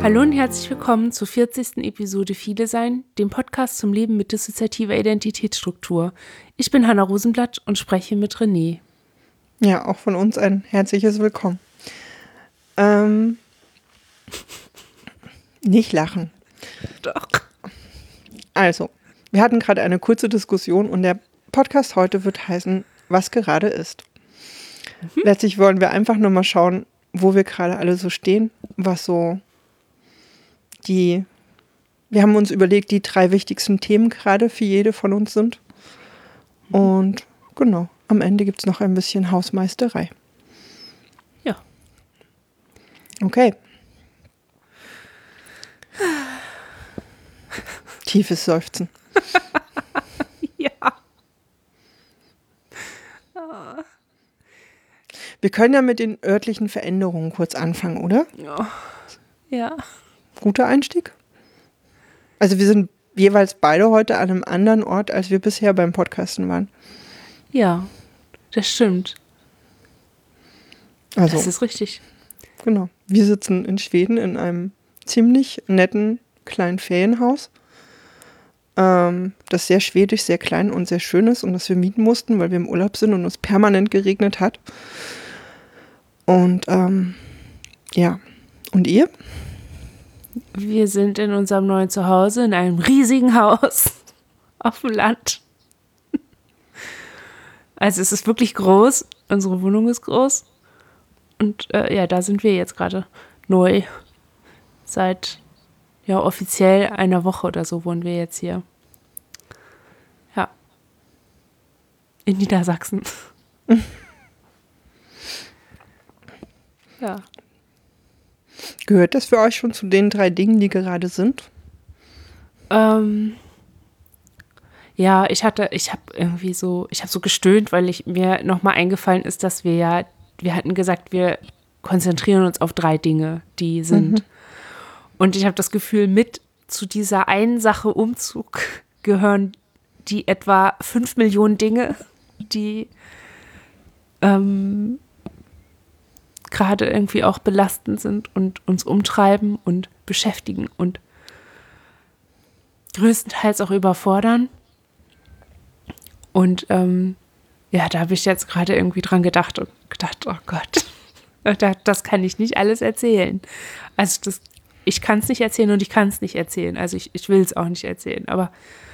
Hallo und herzlich willkommen zur 40. Episode Viele Sein, dem Podcast zum Leben mit dissoziativer Identitätsstruktur. Ich bin Hanna Rosenblatt und spreche mit René. Ja, auch von uns ein herzliches Willkommen. Nicht lachen. Doch. Also, wir hatten gerade eine kurze Diskussion und der Podcast heute wird heißen, was gerade ist. Letztlich wollen wir einfach nur mal schauen, wo wir gerade alle so stehen, was so wir haben uns überlegt, die 3 wichtigsten Themen gerade für jede von uns sind. Und genau, am Ende gibt es noch ein bisschen Hausmeisterei. Ja. Okay. Tiefes Seufzen. Ja. Wir können ja mit den örtlichen Veränderungen kurz anfangen, oder? Ja. Guter Einstieg. Also wir sind jeweils beide heute an einem anderen Ort, als wir bisher beim Podcasten waren. Ja, das stimmt. Also, das ist richtig. Genau. Wir sitzen in Schweden in einem ziemlich netten kleinen Ferienhaus, das sehr schwedisch, sehr klein und sehr schön ist und das wir mieten mussten, weil wir im Urlaub sind und es permanent geregnet hat. Und ja. Und ihr? Wir sind in unserem neuen Zuhause in einem riesigen Haus auf dem Land. Also es ist wirklich groß. Unsere Wohnung ist groß. Und ja, da sind wir jetzt gerade neu. Seit offiziell einer Woche oder so wohnen wir jetzt hier. Ja. In Niedersachsen. Ja. Gehört das für euch schon zu den 3 Dingen, die gerade sind? Ja, ich habe so gestöhnt, weil mir nochmal eingefallen ist, dass wir hatten gesagt, wir konzentrieren uns auf 3 Dinge, die sind. Und ich habe das Gefühl, mit zu dieser einen Sache Umzug gehören die etwa 5 Millionen Dinge, die gerade irgendwie auch belastend sind und uns umtreiben und beschäftigen und größtenteils auch überfordern. Und ja, da habe ich jetzt gerade irgendwie dran gedacht und gedacht, oh Gott, das kann ich nicht alles erzählen. Also ich kann es nicht erzählen und ich kann es nicht erzählen. Also ich will es auch nicht erzählen, aber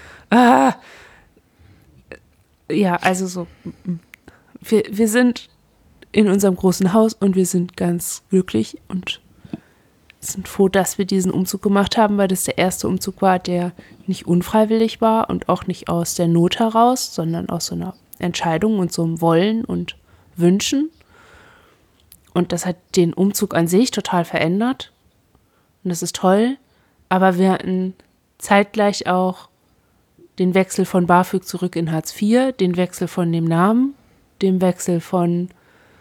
ja, also so, wir sind in unserem großen Haus und wir sind ganz glücklich und sind froh, dass wir diesen Umzug gemacht haben, weil das der erste Umzug war, der nicht unfreiwillig war und auch nicht aus der Not heraus, sondern aus so einer Entscheidung und so einem Wollen und Wünschen. Und das hat den Umzug an sich total verändert. Und das ist toll. Aber wir hatten zeitgleich auch den Wechsel von BAföG zurück in Hartz IV, den Wechsel von dem Namen, den Wechsel von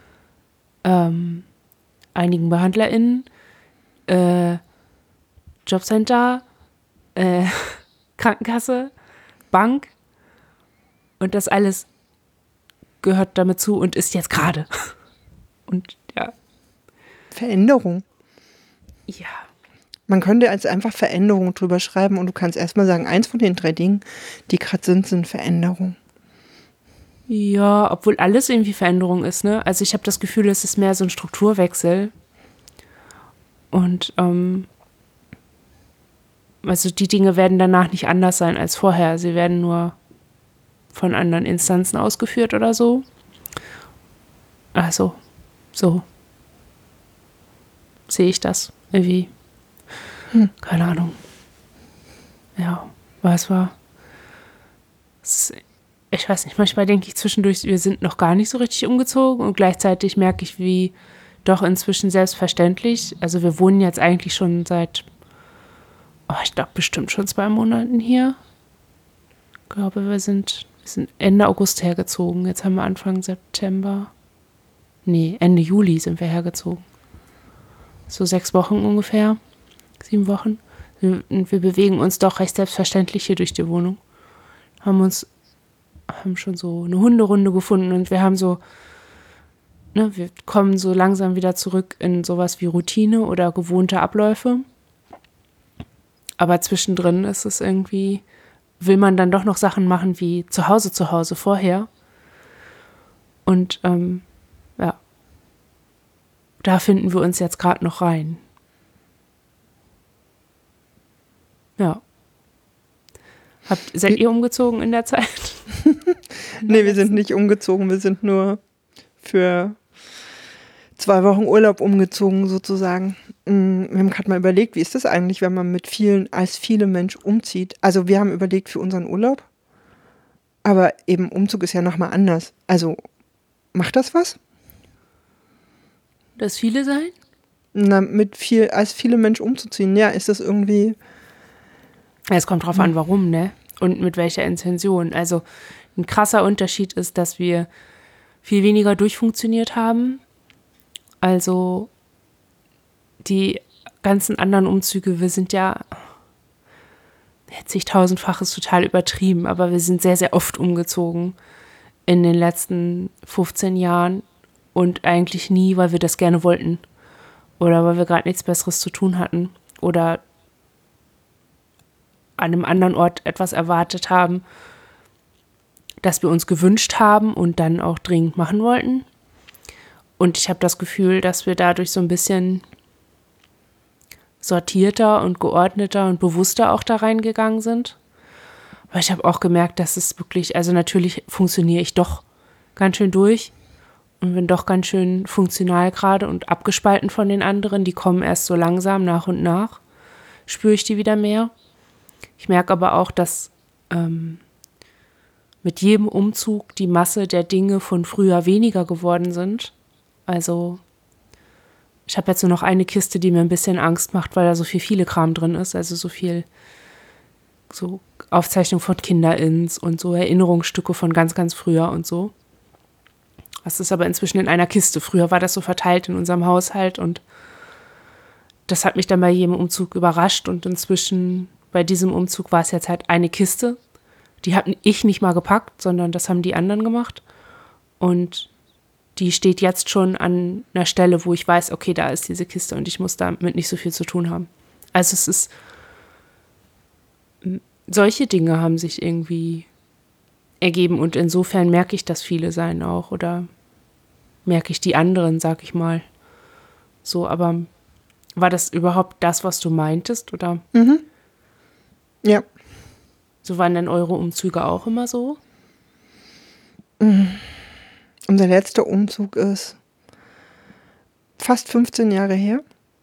einigen BehandlerInnen, Jobcenter, Krankenkasse, Bank und das alles gehört damit zu und ist jetzt gerade. Und ja. Veränderung. Ja. Man könnte als einfach Veränderung drüber schreiben und du kannst erstmal sagen, eins von den 3 Dingen, die gerade sind Veränderung. Ja, obwohl alles irgendwie Veränderung ist, ne? Also ich habe das Gefühl, es ist mehr so ein Strukturwechsel. Und also die Dinge werden danach nicht anders sein als vorher. Sie werden nur von anderen Instanzen ausgeführt oder so. Also, so sehe ich das irgendwie. Keine Ahnung. Ja, was war? Ich weiß nicht, manchmal denke ich zwischendurch, wir sind noch gar nicht so richtig umgezogen und gleichzeitig merke ich, wie doch inzwischen selbstverständlich, also wir wohnen jetzt eigentlich schon seit, ich glaube bestimmt schon 2 Monaten hier. Ich glaube, wir sind Ende August hergezogen. Jetzt haben wir Anfang September. Nee, Ende Juli sind wir hergezogen. So 6 Wochen ungefähr. 7 Wochen. Und wir bewegen uns doch recht selbstverständlich hier durch die Wohnung. Haben schon so eine Hunderunde gefunden und wir haben so, wir kommen so langsam wieder zurück in sowas wie Routine oder gewohnte Abläufe. Aber zwischendrin ist es irgendwie, will man dann doch noch Sachen machen wie zu Hause vorher. Und ja, da finden wir uns jetzt gerade noch rein. Ja. Seid ihr umgezogen in der Zeit? Nee, wir sind nicht umgezogen. Wir sind nur für 2 Wochen Urlaub umgezogen sozusagen. Wir haben gerade mal überlegt, wie ist das eigentlich, wenn man als viele Menschen umzieht. Also wir haben überlegt für unseren Urlaub, aber eben Umzug ist ja nochmal anders. Also macht das was? Dass viele sein? Na, als viele Menschen umzuziehen, ja, ist das irgendwie... Es kommt drauf an, warum, ne? Und mit welcher Intention. Also ein krasser Unterschied ist, dass wir viel weniger durchfunktioniert haben. Also die ganzen anderen Umzüge, wir sind ja zigtausendfach ist total übertrieben, aber wir sind sehr, sehr oft umgezogen in den letzten 15 Jahren und eigentlich nie, weil wir das gerne wollten oder weil wir gerade nichts Besseres zu tun hatten oder an einem anderen Ort etwas erwartet haben, das wir uns gewünscht haben und dann auch dringend machen wollten. Und ich habe das Gefühl, dass wir dadurch so ein bisschen sortierter und geordneter und bewusster auch da reingegangen sind. Weil ich habe auch gemerkt, dass es wirklich, also natürlich funktioniere ich doch ganz schön durch und bin doch ganz schön funktional gerade und abgespalten von den anderen. Die kommen erst so langsam nach und nach, spüre ich die wieder mehr. Ich merke aber auch, dass mit jedem Umzug die Masse der Dinge von früher weniger geworden sind. Also ich habe jetzt nur noch eine Kiste, die mir ein bisschen Angst macht, weil da so viel Filigran drin ist. Also so viel so Aufzeichnung von KinderIns und so Erinnerungsstücke von ganz, ganz früher und so. Das ist aber inzwischen in einer Kiste. Früher war das so verteilt in unserem Haushalt und das hat mich dann bei jedem Umzug überrascht und inzwischen bei diesem Umzug war es jetzt halt eine Kiste. Die habe ich nicht mal gepackt, sondern das haben die anderen gemacht. Und die steht jetzt schon an einer Stelle, wo ich weiß, okay, da ist diese Kiste und ich muss damit nicht so viel zu tun haben. Also es ist, solche Dinge haben sich irgendwie ergeben und insofern merke ich, dass viele sein auch oder merke ich die anderen, sag ich mal. So, aber war das überhaupt das, was du meintest, oder? Mhm. Ja. So waren denn eure Umzüge auch immer so? Unser letzter Umzug ist fast 15 Jahre her.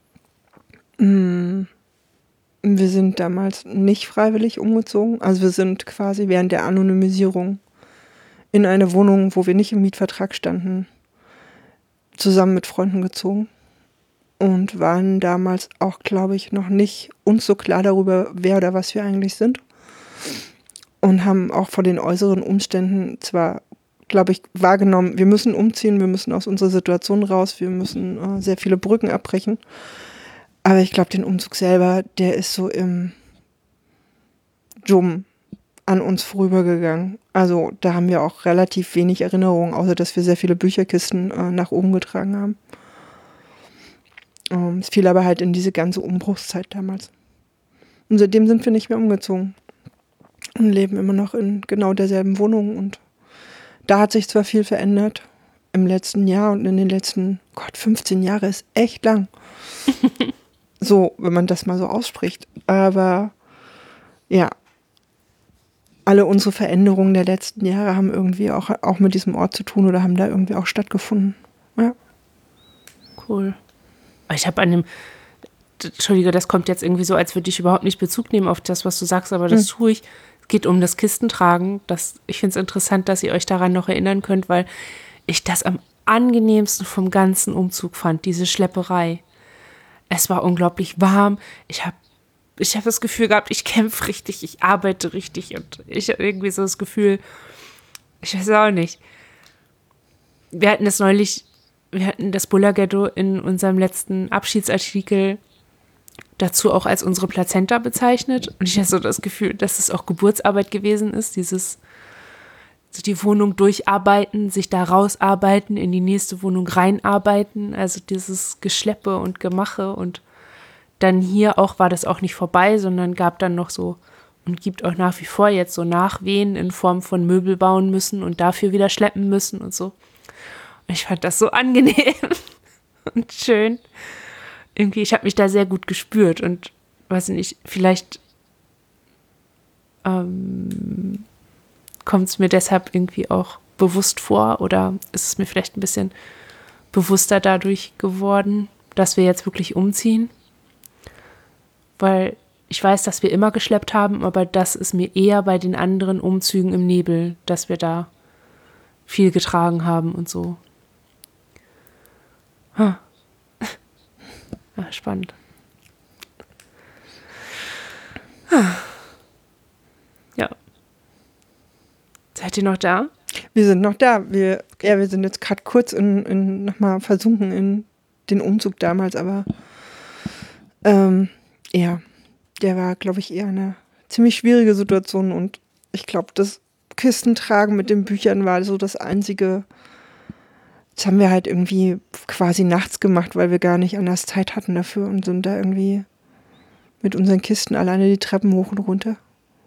Wir sind damals nicht freiwillig umgezogen. Also wir sind quasi während der Anonymisierung in eine Wohnung, wo wir nicht im Mietvertrag standen, zusammen mit Freunden gezogen. Und waren damals auch, glaube ich, noch nicht uns so klar darüber, wer oder was wir eigentlich sind. Und haben auch vor den äußeren Umständen zwar, glaube ich, wahrgenommen, wir müssen umziehen, wir müssen aus unserer Situation raus, wir müssen sehr viele Brücken abbrechen. Aber ich glaube, den Umzug selber, der ist so im Dschum an uns vorübergegangen. Also da haben wir auch relativ wenig Erinnerungen, außer dass wir sehr viele Bücherkisten nach oben getragen haben. Es fiel aber halt in diese ganze Umbruchszeit damals. Und seitdem sind wir nicht mehr umgezogen und leben immer noch in genau derselben Wohnung. Und da hat sich zwar viel verändert im letzten Jahr und in den letzten, 15 Jahre ist echt lang. So, wenn man das mal so ausspricht. Aber ja, alle unsere Veränderungen der letzten Jahre haben irgendwie auch mit diesem Ort zu tun oder haben da irgendwie auch stattgefunden. Ja. Cool. Ich habe Entschuldige, das kommt jetzt irgendwie so, als würde ich überhaupt nicht Bezug nehmen auf das, was du sagst, aber das tue ich. Es geht um das Kistentragen. Ich finde es interessant, dass ihr euch daran noch erinnern könnt, weil ich das am angenehmsten vom ganzen Umzug fand, diese Schlepperei. Es war unglaublich warm. Ich hab das Gefühl gehabt, ich kämpfe richtig, ich arbeite richtig und ich habe irgendwie so das Gefühl, ich weiß auch nicht. Wir hatten das Bullerghetto in unserem letzten Abschiedsartikel dazu auch als unsere Plazenta bezeichnet. Und ich hatte so das Gefühl, dass es auch Geburtsarbeit gewesen ist, die Wohnung durcharbeiten, sich da rausarbeiten, in die nächste Wohnung reinarbeiten, also dieses Geschleppe und Gemache und dann hier auch war das auch nicht vorbei, sondern gab dann noch so und gibt auch nach wie vor jetzt so Nachwehen in Form von Möbel bauen müssen und dafür wieder schleppen müssen und so. Und ich fand das so angenehm und schön. Irgendwie, ich habe mich da sehr gut gespürt und weiß nicht, vielleicht kommt es mir deshalb irgendwie auch bewusst vor oder ist es mir vielleicht ein bisschen bewusster dadurch geworden, dass wir jetzt wirklich umziehen. Weil ich weiß, dass wir immer geschleppt haben, aber das ist mir eher bei den anderen Umzügen im Nebel, dass wir da viel getragen haben und so. Ja, spannend. Ja. Seid ihr noch da? Wir sind noch da. Wir sind jetzt gerade kurz nochmal versunken in den Umzug damals, aber ja, der war, glaube ich, eher eine ziemlich schwierige Situation und ich glaube, das Kistentragen mit den Büchern war so das Einzige. Das haben wir halt irgendwie quasi nachts gemacht, weil wir gar nicht anders Zeit hatten dafür und sind da irgendwie mit unseren Kisten alleine die Treppen hoch und runter.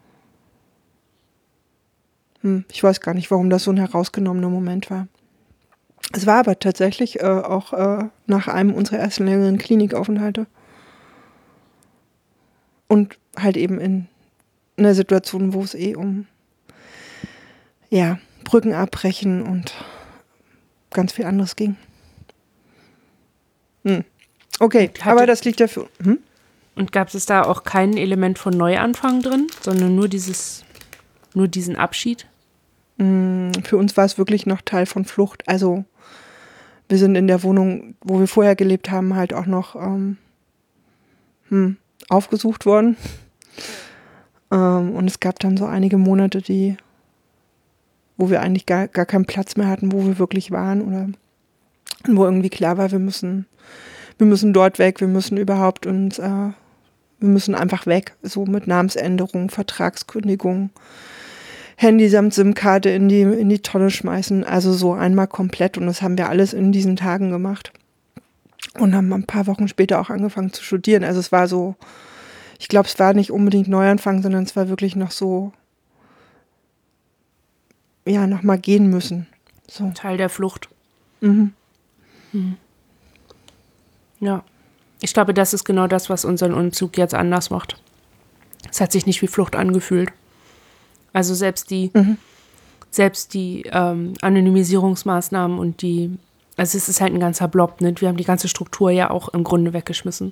Ich weiß gar nicht, warum das so ein herausgenommener Moment war. Es war aber tatsächlich auch nach einem unserer ersten längeren Klinikaufenthalte. Und halt eben in einer Situation, wo es um Brücken abbrechen und ganz viel anderes ging. Okay, aber das liegt dafür. Und gab es da auch kein Element von Neuanfang drin, sondern nur diesen Abschied? Für uns war es wirklich noch Teil von Flucht. Also wir sind in der Wohnung, wo wir vorher gelebt haben, halt auch noch aufgesucht worden. Und es gab dann so einige Monate, wo wir eigentlich gar keinen Platz mehr hatten, wo wir wirklich waren oder wo irgendwie klar war, wir müssen dort weg, wir müssen überhaupt wir müssen einfach weg, so mit Namensänderung, Vertragskündigung, Handy samt SIM-Karte in die Tonne schmeißen, also so einmal komplett und das haben wir alles in diesen Tagen gemacht und haben ein paar Wochen später auch angefangen zu studieren, also es war so, ich glaube, es war nicht unbedingt Neuanfang, sondern es war wirklich noch so, noch mal gehen müssen. So. Teil der Flucht. Ja, ich glaube, das ist genau das, was unseren Umzug jetzt anders macht. Es hat sich nicht wie Flucht angefühlt. Also selbst die Anonymisierungsmaßnahmen und also es ist halt ein ganzer Blob, ne? Wir haben die ganze Struktur ja auch im Grunde weggeschmissen.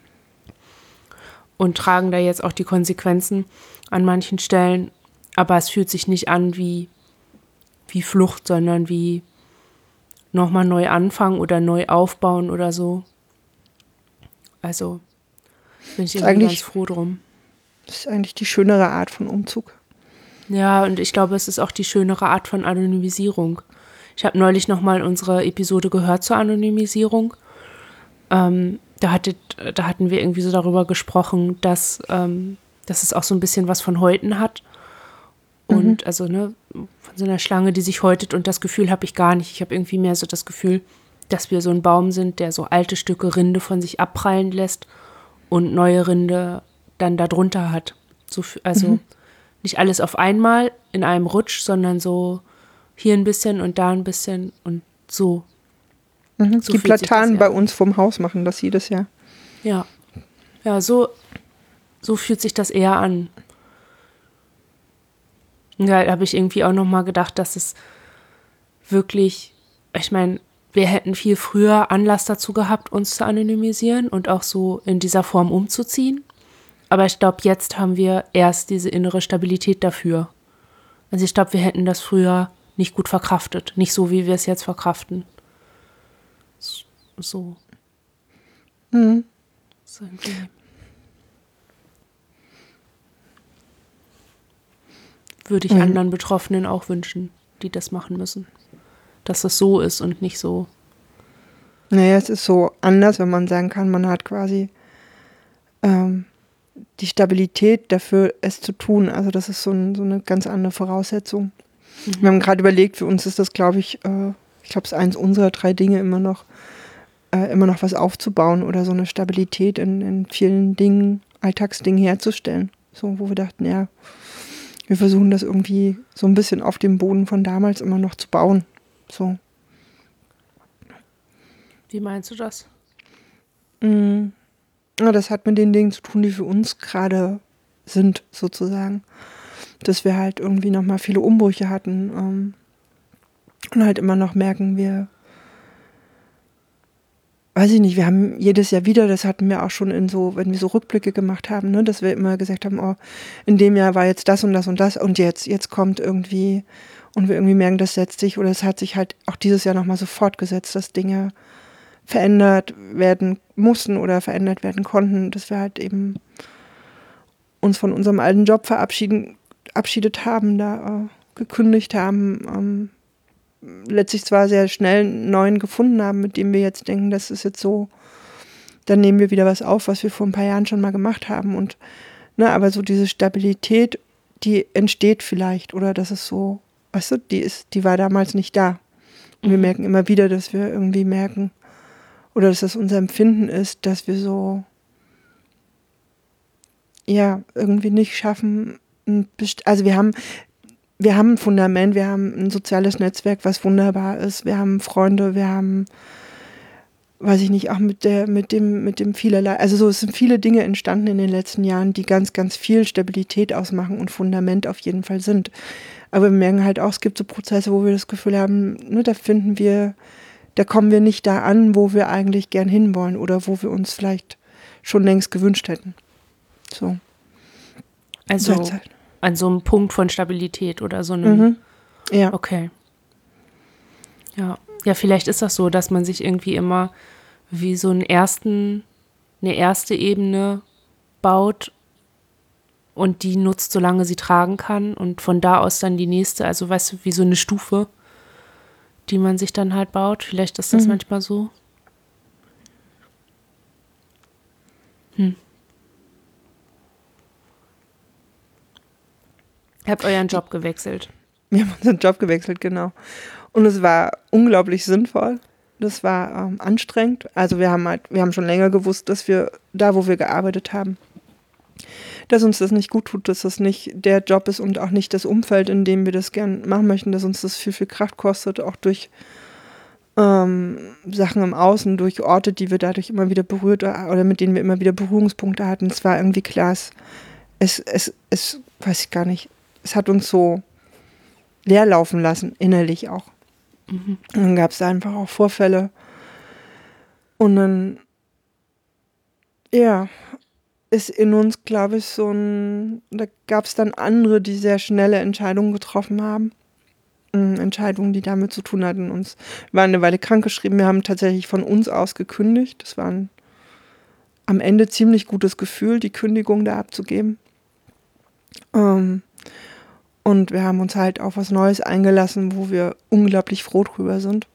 Und tragen da jetzt auch die Konsequenzen an manchen Stellen. Aber es fühlt sich nicht an wie Flucht, sondern wie nochmal neu anfangen oder neu aufbauen oder so. Also bin ich irgendwie ganz froh drum. Das ist eigentlich die schönere Art von Umzug. Ja, und ich glaube, es ist auch die schönere Art von Anonymisierung. Ich habe neulich nochmal unsere Episode gehört zur Anonymisierung. Da hatten wir irgendwie so darüber gesprochen, dass es auch so ein bisschen was von Häuten hat. Und also von so einer Schlange, die sich häutet und das Gefühl habe ich gar nicht. Ich habe irgendwie mehr so das Gefühl, dass wir so ein Baum sind, der so alte Stücke Rinde von sich abprallen lässt und neue Rinde dann da drunter hat. So, also nicht alles auf einmal in einem Rutsch, sondern so hier ein bisschen und da ein bisschen und so. So die Platanen bei uns vom Haus machen das jedes Jahr. Ja. Ja, so fühlt sich das eher an. Ja, da habe ich irgendwie auch nochmal gedacht, dass es wirklich, ich meine, wir hätten viel früher Anlass dazu gehabt, uns zu anonymisieren und auch so in dieser Form umzuziehen. Aber ich glaube, jetzt haben wir erst diese innere Stabilität dafür. Also ich glaube, wir hätten das früher nicht gut verkraftet. Nicht so, wie wir es jetzt verkraften. So. So irgendwie. Würde ich anderen Betroffenen auch wünschen, die das machen müssen. Dass das so ist und nicht so. Naja, es ist so anders, wenn man sagen kann, man hat quasi die Stabilität dafür, es zu tun. Also das ist so eine ganz andere Voraussetzung. Wir haben gerade überlegt, für uns ist das, glaube ich, es ist eins unserer 3 Dinge immer noch, immer noch was aufzubauen oder so eine Stabilität in vielen Dingen, Alltagsdingen herzustellen. So, wo wir dachten, ja, wir versuchen das irgendwie so ein bisschen auf dem Boden von damals immer noch zu bauen. So. Wie meinst du das? Ja, das hat mit den Dingen zu tun, die für uns gerade sind, sozusagen. Dass wir halt irgendwie nochmal viele Umbrüche hatten und halt immer noch merken, weiß ich nicht, wir haben jedes Jahr wieder, das hatten wir auch schon wenn wir so Rückblicke gemacht haben, ne, dass wir immer gesagt haben, oh, in dem Jahr war jetzt das und das und das und jetzt kommt irgendwie, und wir irgendwie merken, das setzt sich, oder es hat sich halt auch dieses Jahr nochmal so fortgesetzt, dass Dinge verändert werden mussten oder verändert werden konnten, dass wir halt eben uns von unserem alten Job verabschiedet haben, da gekündigt haben, letztlich zwar sehr schnell einen neuen gefunden haben, mit dem wir jetzt denken, das ist jetzt so, dann nehmen wir wieder was auf, was wir vor ein paar Jahren schon mal gemacht haben. Und aber so diese Stabilität, die entsteht vielleicht, oder das ist so, weißt du, die war damals nicht da. Und wir merken immer wieder, dass wir irgendwie merken, oder dass das unser Empfinden ist, dass wir so, ja, irgendwie nicht schaffen, also wir haben ein Fundament, wir haben ein soziales Netzwerk, was wunderbar ist. Wir haben Freunde, wir haben, weiß ich nicht, auch mit dem vielerlei. Also so, es sind viele Dinge entstanden in den letzten Jahren, die ganz, ganz viel Stabilität ausmachen und Fundament auf jeden Fall sind. Aber wir merken halt auch, es gibt so Prozesse, wo wir das Gefühl haben, ne, da kommen wir nicht da an, wo wir eigentlich gern hinwollen oder wo wir uns vielleicht schon längst gewünscht hätten. So. Also Derzeit. An so einem Punkt von Stabilität oder so einem. Ja. Okay. Ja. Ja, vielleicht ist das so, dass man sich irgendwie immer wie so eine erste Ebene baut und die nutzt, solange sie tragen kann, und von da aus dann die nächste, also weißt du, wie so eine Stufe, die man sich dann halt baut. Vielleicht ist das manchmal so. Ihr habt euren Job gewechselt. Wir haben unseren Job gewechselt, genau. Und es war unglaublich sinnvoll. Das war anstrengend. Also wir haben schon länger gewusst, dass wir da, wo wir gearbeitet haben, dass uns das nicht gut tut, dass das nicht der Job ist und auch nicht das Umfeld, in dem wir das gern machen möchten, dass uns das viel, viel Kraft kostet, auch durch Sachen im Außen, durch Orte, die wir dadurch immer wieder berührt oder mit denen wir immer wieder Berührungspunkte hatten. Es war irgendwie klar, es weiß ich gar nicht, es hat uns so leer laufen lassen, innerlich auch. Und dann gab es da einfach auch Vorfälle. Und dann, ja, ist in uns, glaube ich, da gab es dann andere, die sehr schnelle Entscheidungen getroffen haben. Entscheidungen, die damit zu tun hatten. Wir waren eine Weile krankgeschrieben, wir haben tatsächlich von uns aus gekündigt. Das war am Ende ziemlich gutes Gefühl, die Kündigung da abzugeben. Und wir haben uns halt auf was Neues eingelassen, wo wir unglaublich froh drüber sind.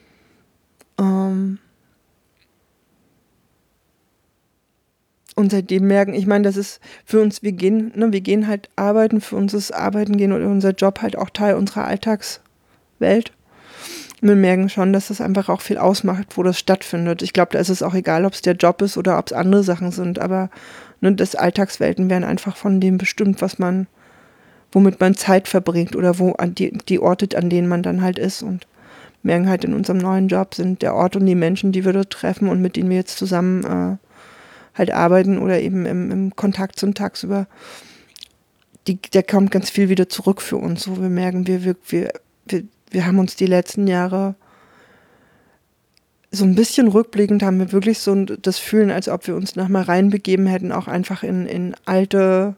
Und seitdem merken, ich meine, das ist für uns, wir gehen halt arbeiten, für uns ist Arbeiten gehen oder unser Job halt auch Teil unserer Alltagswelt. Und wir merken schon, dass das einfach auch viel ausmacht, wo das stattfindet. Ich glaube, da ist es auch egal, ob es der Job ist oder ob es andere Sachen sind, aber das Alltagswelten werden einfach von dem bestimmt, womit man Zeit verbringt oder die Orte, an denen man dann halt ist, und merken halt, in unserem neuen Job sind der Ort und die Menschen, die wir dort treffen und mit denen wir jetzt zusammen halt arbeiten oder eben im Kontakt sind tagsüber, da kommt ganz viel wieder zurück für uns. So, wir merken, wir haben uns die letzten Jahre so ein bisschen rückblickend, haben wir wirklich so das Fühlen, als ob wir uns noch mal reinbegeben hätten, auch einfach in alte,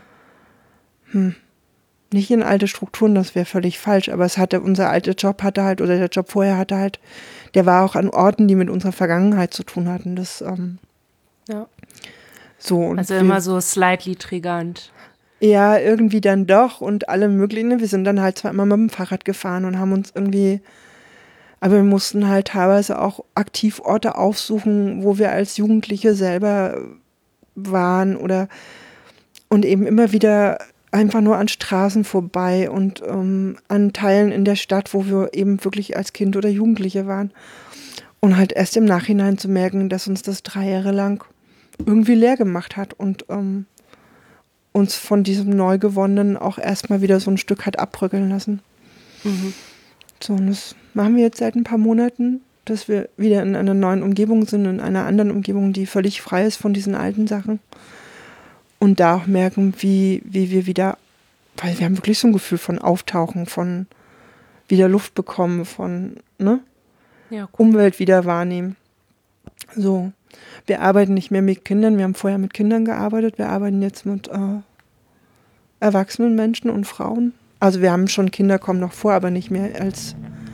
nicht in alte Strukturen, das wäre völlig falsch, aber unser alter Job hatte halt, oder der Job vorher hatte halt, der war auch an Orten, die mit unserer Vergangenheit zu tun hatten. Das, ja. So, und also immer so slightly triggernd. Ja, irgendwie dann doch, und alle möglichen. Wir sind dann halt zwar immer mit dem Fahrrad gefahren und haben uns irgendwie, aber wir mussten halt teilweise auch aktiv Orte aufsuchen, wo wir als Jugendliche selber waren, und eben immer wieder einfach nur an Straßen vorbei und an Teilen in der Stadt, wo wir eben wirklich als Kind oder Jugendliche waren. Und halt erst im Nachhinein zu merken, dass uns das 3 Jahre lang irgendwie leer gemacht hat und uns von diesem Neugewonnenen auch erstmal wieder so ein Stück hat abbröckeln lassen. Mhm. So, und das machen wir jetzt seit ein paar Monaten, dass wir wieder in einer neuen Umgebung sind, in einer anderen Umgebung, die völlig frei ist von diesen alten Sachen. Und da auch merken, wie wir wieder, weil wir haben wirklich so ein Gefühl von Auftauchen, von wieder Luft bekommen, von Ja, cool. Umwelt wieder wahrnehmen. So, wir arbeiten nicht mehr mit Kindern, wir haben vorher mit Kindern gearbeitet, wir arbeiten jetzt mit erwachsenen Menschen und Frauen. Also wir haben schon Kinder, kommen noch vor, aber nicht mehr als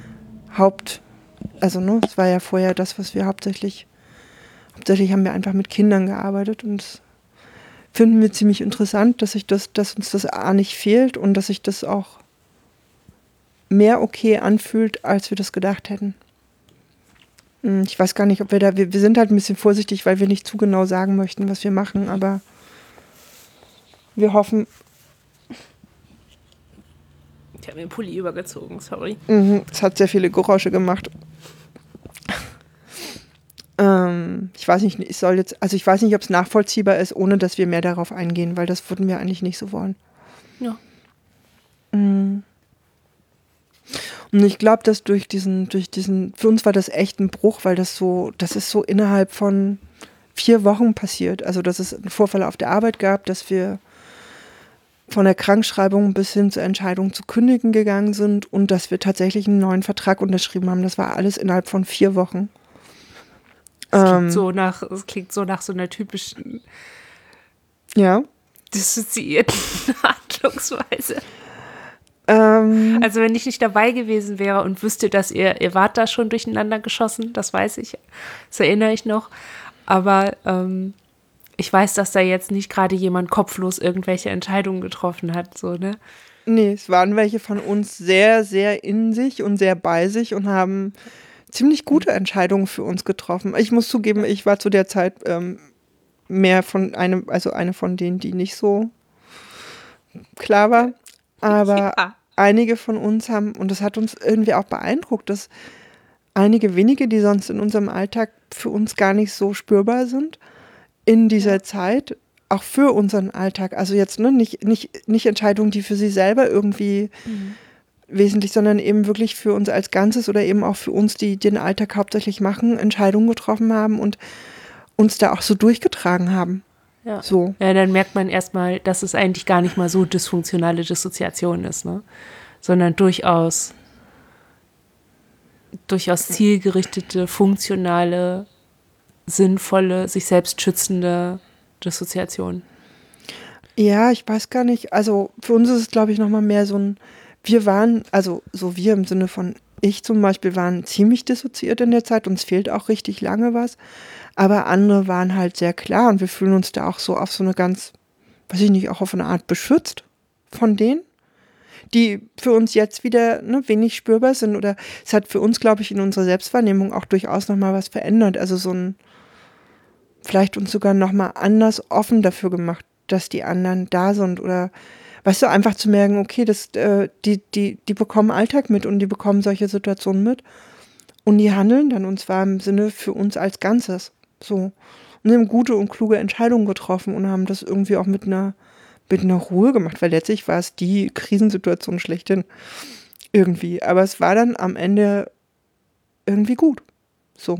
es war ja vorher das, was wir hauptsächlich haben wir einfach mit Kindern gearbeitet und das finden wir ziemlich interessant, dass uns das A nicht fehlt und dass sich das auch mehr okay anfühlt, als wir das gedacht hätten. Ich weiß gar nicht, ob wir sind halt ein bisschen vorsichtig, weil wir nicht zu genau sagen möchten, was wir machen, aber wir hoffen. Ich habe mir den Pulli übergezogen, sorry. Es hat sehr viele Geräusche gemacht. Ich weiß nicht, ich weiß nicht, ob es nachvollziehbar ist, ohne dass wir mehr darauf eingehen, weil das würden wir eigentlich nicht so wollen. Ja. Und ich glaube, dass durch diesen, für uns war das echt ein Bruch, weil das ist so innerhalb von 4 Wochen passiert. Also, dass es einen Vorfall auf der Arbeit gab, dass wir von der Krankschreibung bis hin zur Entscheidung zu kündigen gegangen sind und dass wir tatsächlich einen neuen Vertrag unterschrieben haben. Das war alles innerhalb von 4 Wochen. Es klingt so nach so einer typischen dissoziierten Handlungsweise. Also wenn ich nicht dabei gewesen wäre und wüsste, dass ihr wart da schon durcheinander geschossen, das weiß ich, das erinnere ich noch. Aber ich weiß, dass da jetzt nicht gerade jemand kopflos irgendwelche Entscheidungen getroffen hat, so, ne? Nee, es waren welche von uns sehr, sehr in sich und sehr bei sich und haben ziemlich gute Entscheidungen für uns getroffen. Ich muss zugeben, ich war zu der Zeit mehr eine von denen, die nicht so klar war. Aber einige von uns haben, und das hat uns irgendwie auch beeindruckt, dass einige wenige, die sonst in unserem Alltag für uns gar nicht so spürbar sind, in dieser Zeit auch für unseren Alltag, also jetzt nicht Entscheidungen, die für sie selber irgendwie wesentlich, sondern eben wirklich für uns als Ganzes oder eben auch für uns, die den Alltag hauptsächlich machen, Entscheidungen getroffen haben und uns da auch so durchgetragen haben. Ja. So. Ja, dann merkt man erstmal, dass es eigentlich gar nicht mal so dysfunktionale Dissoziation ist, ne? Sondern durchaus zielgerichtete, funktionale, sinnvolle, sich selbst schützende Dissoziation. Ja, ich weiß gar nicht. Also für uns ist es, glaube ich, nochmal mehr so ein, wir im Sinne von ich zum Beispiel waren ziemlich dissoziiert in der Zeit, uns fehlt auch richtig lange was, aber andere waren halt sehr klar und wir fühlen uns da auch so auf so eine ganz, weiß ich nicht, auch auf eine Art beschützt von denen, die für uns jetzt wieder wenig spürbar sind oder es hat für uns, glaube ich, in unserer Selbstwahrnehmung auch durchaus nochmal was verändert, also so ein, vielleicht uns sogar nochmal anders offen dafür gemacht, dass die anderen da sind oder weißt du, einfach zu merken, okay, die bekommen Alltag mit und die bekommen solche Situationen mit und die handeln dann und zwar im Sinne für uns als Ganzes. So. Und haben gute und kluge Entscheidungen getroffen und haben das irgendwie auch mit einer Ruhe gemacht, weil letztlich war es die Krisensituation schlechthin irgendwie. Aber es war dann am Ende irgendwie gut. So.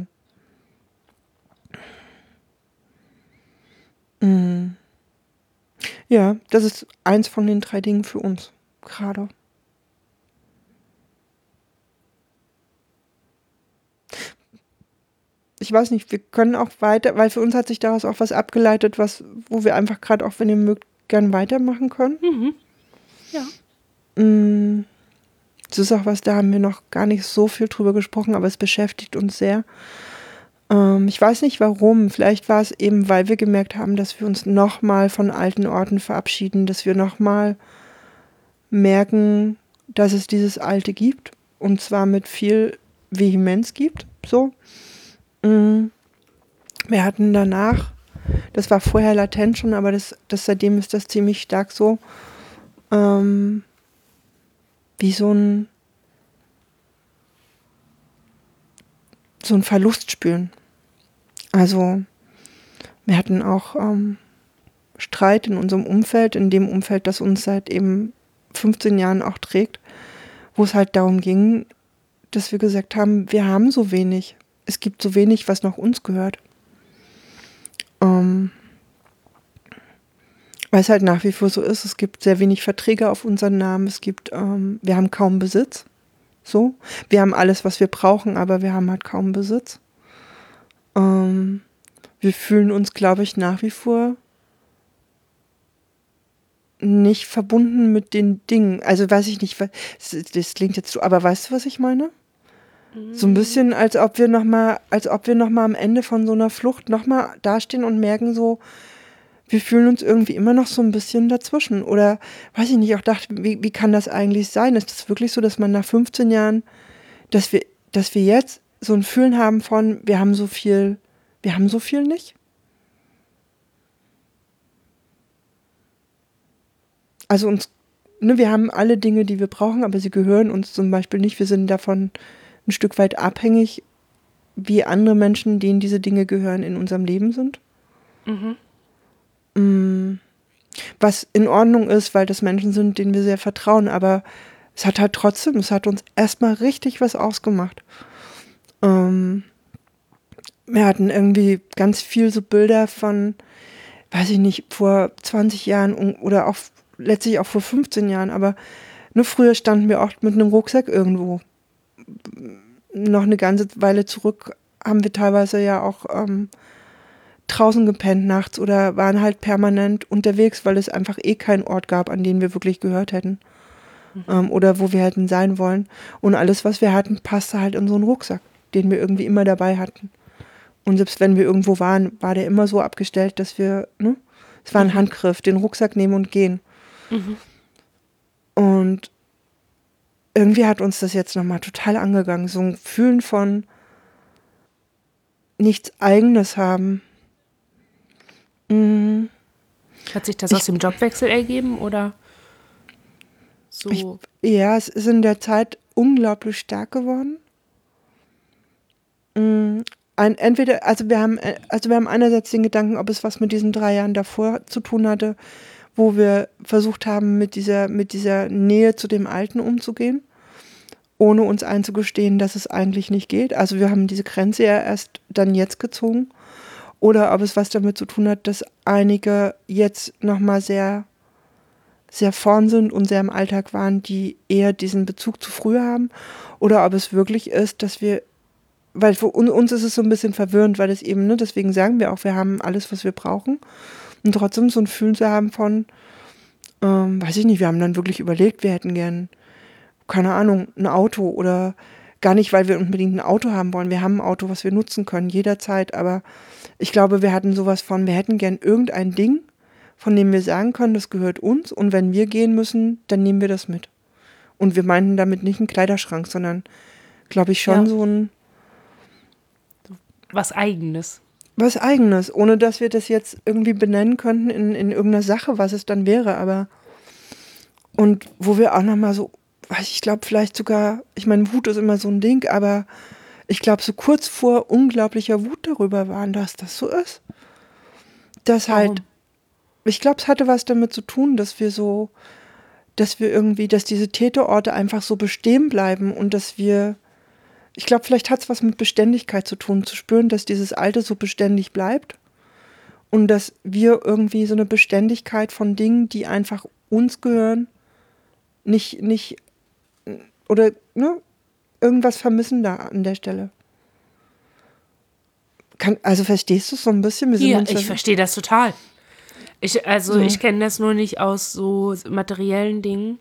Ja, das ist eins von den 3 Dingen für uns gerade. Ich weiß nicht, wir können auch weiter, weil für uns hat sich daraus auch was abgeleitet, wo wir einfach gerade auch, wenn ihr mögt, gern weitermachen können. Mhm. Ja. Das ist auch was, da haben wir noch gar nicht so viel drüber gesprochen, aber es beschäftigt uns sehr. Ich weiß nicht warum. Vielleicht war es eben, weil wir gemerkt haben, dass wir uns nochmal von alten Orten verabschieden, dass wir nochmal merken, dass es dieses Alte gibt und zwar mit viel Vehemenz gibt. So. Wir hatten danach, das war vorher latent schon, aber seitdem ist das ziemlich stark so, wie so ein, so einen Verlust spüren. Also wir hatten auch Streit in unserem Umfeld, in dem Umfeld, das uns seit eben 15 Jahren auch trägt, wo es halt darum ging, dass wir gesagt haben, wir haben so wenig. Es gibt so wenig, was noch uns gehört. Weil es halt nach wie vor so ist, es gibt sehr wenig Verträge auf unseren Namen, wir haben kaum Besitz. So. Wir haben alles, was wir brauchen, aber wir haben halt kaum Besitz. Wir fühlen uns, glaube ich, nach wie vor nicht verbunden mit den Dingen. Also weiß ich nicht, das klingt jetzt so, aber weißt du, was ich meine? So ein bisschen, als ob wir noch mal am Ende von so einer Flucht noch mal dastehen und merken so, wir fühlen uns irgendwie immer noch so ein bisschen dazwischen. Oder, weiß ich nicht, auch dachte, wie kann das eigentlich sein? Ist das wirklich so, dass man nach 15 Jahren, dass wir jetzt so ein Fühlen haben von, wir haben so viel nicht? Also wir haben alle Dinge, die wir brauchen, aber sie gehören uns zum Beispiel nicht. Wir sind davon ein Stück weit abhängig, wie andere Menschen, denen diese Dinge gehören, in unserem Leben sind. Was in Ordnung ist, weil das Menschen sind, denen wir sehr vertrauen, aber es hat uns erstmal richtig was ausgemacht. Wir hatten irgendwie ganz viel so Bilder von, weiß ich nicht, vor 20 Jahren oder auch letztlich auch vor 15 Jahren, aber nur früher standen wir oft mit einem Rucksack irgendwo. Noch eine ganze Weile zurück haben wir teilweise ja auch draußen gepennt nachts oder waren halt permanent unterwegs, weil es einfach keinen Ort gab, an den wir wirklich gehört hätten. Oder wo wir hätten sein wollen. Und alles, was wir hatten, passte halt in so einen Rucksack, den wir irgendwie immer dabei hatten. Und selbst wenn wir irgendwo waren, war der immer so abgestellt, dass wir, es war ein Handgriff, den Rucksack nehmen und gehen. Und irgendwie hat uns das jetzt nochmal total angegangen. So ein Fühlen von nichts Eigenes haben. Hat sich das aus dem Jobwechsel ergeben oder so? Es ist in der Zeit unglaublich stark geworden. Wir haben einerseits den Gedanken, ob es was mit diesen 3 Jahren davor zu tun hatte, wo wir versucht haben, mit dieser Nähe zu dem Alten umzugehen, ohne uns einzugestehen, dass es eigentlich nicht geht. Also wir haben diese Grenze ja erst dann jetzt gezogen. Oder ob es was damit zu tun hat, dass einige jetzt nochmal sehr, sehr vorn sind und sehr im Alltag waren, die eher diesen Bezug zu früher haben. Oder ob es wirklich ist, dass wir, weil für uns ist es so ein bisschen verwirrend, weil es eben, deswegen sagen wir auch, wir haben alles, was wir brauchen. Und trotzdem so ein Fühlen zu haben von, weiß ich nicht, wir haben dann wirklich überlegt, wir hätten gern, keine Ahnung, ein Auto oder gar nicht, weil wir unbedingt ein Auto haben wollen. Wir haben ein Auto, was wir nutzen können, jederzeit. Aber ich glaube, wir hatten sowas von, wir hätten gern irgendein Ding, von dem wir sagen können, das gehört uns. Und wenn wir gehen müssen, dann nehmen wir das mit. Und wir meinten damit nicht einen Kleiderschrank, sondern, glaube ich, schon so ein... Was Eigenes. Was Eigenes, ohne dass wir das jetzt irgendwie benennen könnten in irgendeiner Sache, was es dann wäre. Aber und wo wir auch nochmal so, ich glaube vielleicht sogar, ich meine, Wut ist immer so ein Ding, aber ich glaube so kurz vor unglaublicher Wut darüber waren, dass das so ist. Dass halt, ich glaube, es hatte was damit zu tun, dass diese Täterorte einfach so bestehen bleiben und ich glaube, vielleicht hat es was mit Beständigkeit zu tun, zu spüren, dass dieses Alte so beständig bleibt und dass wir irgendwie so eine Beständigkeit von Dingen, die einfach uns gehören, nicht oder irgendwas vermissen da an der Stelle. Also verstehst du es so ein bisschen? Ich verstehe das total. Ich kenne das nur nicht aus so materiellen Dingen.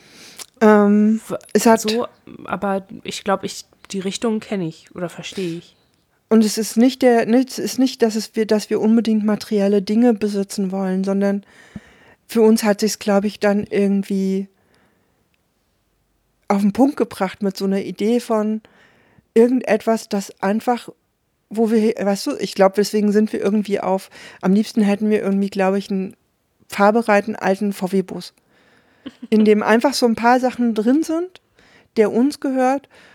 Aber ich glaube, die Richtung kenne ich oder verstehe ich. Und es ist nicht, dass wir unbedingt materielle Dinge besitzen wollen, sondern für uns hat sich es, glaube ich, dann irgendwie auf den Punkt gebracht mit so einer Idee von irgendetwas, das einfach, wo wir, weißt du, ich glaube, deswegen sind wir irgendwie am liebsten hätten wir irgendwie, glaube ich, einen fahrbereiten alten VW-Bus, in dem einfach so ein paar Sachen drin sind, der uns gehört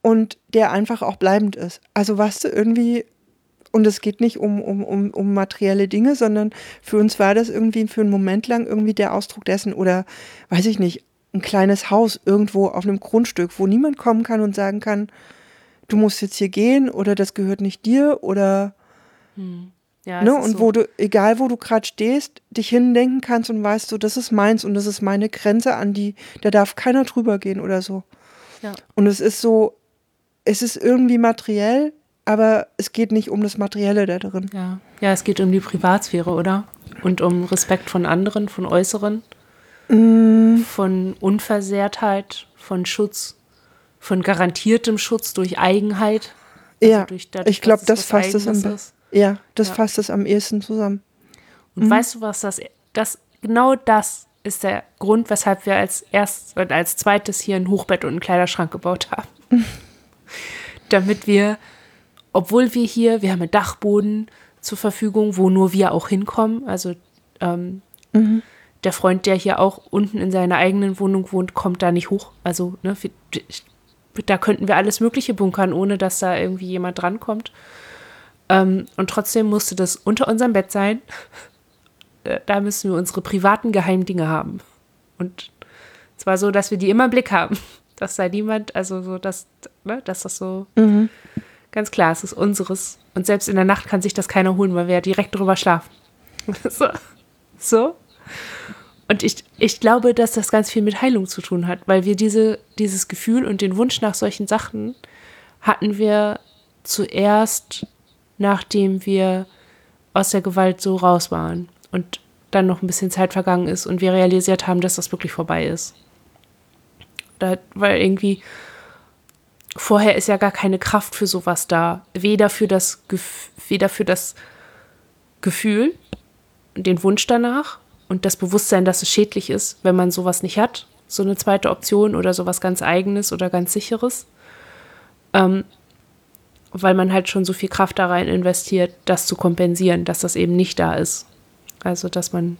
und der einfach auch bleibend ist. Also weißt du, irgendwie, und es geht nicht um materielle Dinge, sondern für uns war das irgendwie für einen Moment lang irgendwie der Ausdruck dessen oder, weiß ich nicht, ein kleines Haus irgendwo auf einem Grundstück, wo niemand kommen kann und sagen kann, du musst jetzt hier gehen oder das gehört nicht dir oder Ja, ne, es ist und so. wo du, egal wo du gerade stehst, dich hindenken kannst und weißt so, das ist meins und das ist meine Grenze, an die, da darf keiner drüber gehen oder so. Ja. Und es ist so, es ist irgendwie materiell, aber es geht nicht um das Materielle da drin. Ja. Ja, es geht um die Privatsphäre, oder? Und um Respekt von anderen, von Äußeren, von Unversehrtheit, von Schutz, von garantiertem Schutz durch Eigenheit. Also Ja, durch dadurch, ich glaube, dass das es was fasst es Eigenes am, ist. ja, das Ja. fasst es am ehesten zusammen. Und weißt du, was genau das ist der Grund, weshalb wir als zweites hier ein Hochbett und einen Kleiderschrank gebaut haben. Damit wir, obwohl wir haben einen Dachboden zur Verfügung, wo nur wir auch hinkommen. Also der Freund, der hier auch unten in seiner eigenen Wohnung wohnt, kommt da nicht hoch. Also da könnten wir alles Mögliche bunkern, ohne dass da irgendwie jemand drankommt. Und trotzdem musste das unter unserem Bett sein. Da müssen wir unsere privaten geheimen Dinge haben. Und zwar so, dass wir die immer im Blick haben. Dass da niemand, also so, dass das so ganz klar ist, es ist unseres. Und selbst in der Nacht kann sich das keiner holen, weil wir ja direkt drüber schlafen. So. Und ich glaube, dass das ganz viel mit Heilung zu tun hat, weil wir dieses Gefühl und den Wunsch nach solchen Sachen hatten wir zuerst, nachdem wir aus der Gewalt so raus waren und dann noch ein bisschen Zeit vergangen ist und wir realisiert haben, dass das wirklich vorbei ist. Weil irgendwie vorher ist ja gar keine Kraft für sowas da. Weder für das Gefühl, den Wunsch danach und das Bewusstsein, dass es schädlich ist, wenn man sowas nicht hat. So eine zweite Option oder sowas ganz Eigenes oder ganz Sicheres. Weil man halt schon so viel Kraft da rein investiert, das zu kompensieren, dass das eben nicht da ist. Also, dass man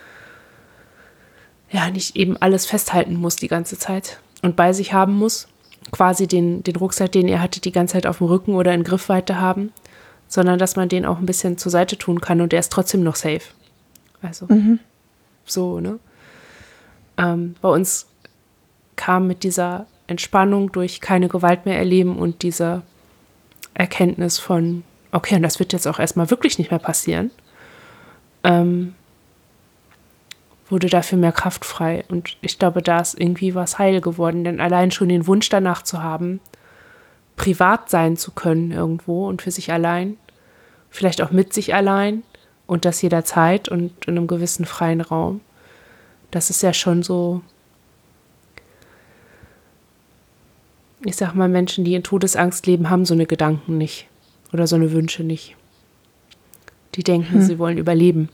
ja nicht eben alles festhalten muss die ganze Zeit und bei sich haben muss. Quasi den Rucksack, den ihr hattet, die ganze Zeit auf dem Rücken oder in Griffweite haben, sondern dass man den auch ein bisschen zur Seite tun kann und der ist trotzdem noch safe. Also, so, ne? Bei uns kam mit dieser Entspannung durch keine Gewalt mehr erleben und dieser Erkenntnis von, okay, und das wird jetzt auch erstmal wirklich nicht mehr passieren, wurde dafür mehr Kraft frei. Und ich glaube, da ist irgendwie was heil geworden, denn allein schon den Wunsch danach zu haben, privat sein zu können irgendwo und für sich allein, vielleicht auch mit sich allein und das jederzeit und in einem gewissen freien Raum, das ist ja schon so, ich sag mal, Menschen, die in Todesangst leben, haben so eine Gedanken nicht oder so eine Wünsche nicht. Die denken, sie wollen überleben.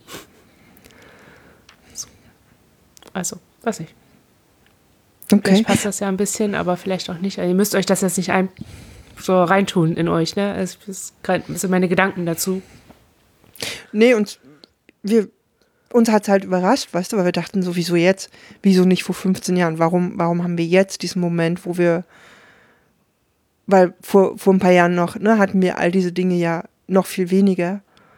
Also, weiß ich. Okay. Vielleicht passt das ja ein bisschen, aber vielleicht auch nicht. Also ihr müsst euch das jetzt nicht so reintun in euch, ne? Das sind meine Gedanken dazu. Nee, uns hat es halt überrascht, weißt du, weil wir dachten so, wieso jetzt? Wieso nicht vor 15 Jahren? Warum haben wir jetzt diesen Moment, wo wir, weil vor ein paar Jahren noch, ne, hatten wir all diese Dinge ja noch viel weniger.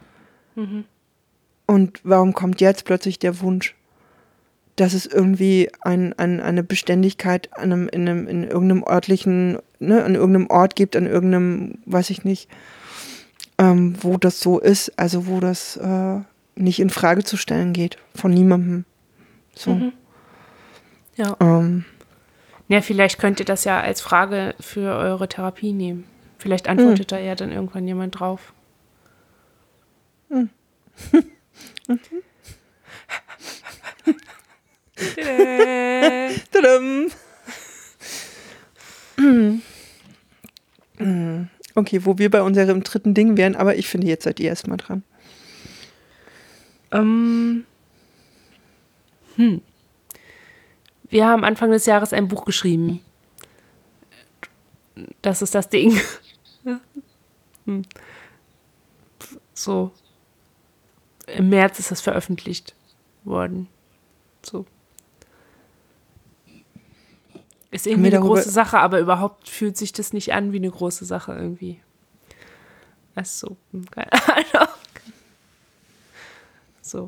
Und warum kommt jetzt plötzlich der Wunsch, dass es irgendwie eine Beständigkeit in irgendeinem örtlichen, ne, an irgendeinem Ort gibt, an irgendeinem, weiß ich nicht, wo das so ist, also wo das nicht in Frage zu stellen geht, von niemandem. So. Ja. Ja, vielleicht könnt ihr das ja als Frage für eure Therapie nehmen. Vielleicht antwortet da ja dann irgendwann jemand drauf. Tadam. Okay, wo wir bei unserem dritten Ding wären, aber ich finde, jetzt seid ihr erstmal dran. Wir haben Anfang des Jahres ein Buch geschrieben. Das ist das Ding. So. Im März ist das veröffentlicht worden. So. Ist irgendwie eine große Sache, aber überhaupt fühlt sich das nicht an wie eine große Sache irgendwie. Also, keine Ahnung. So.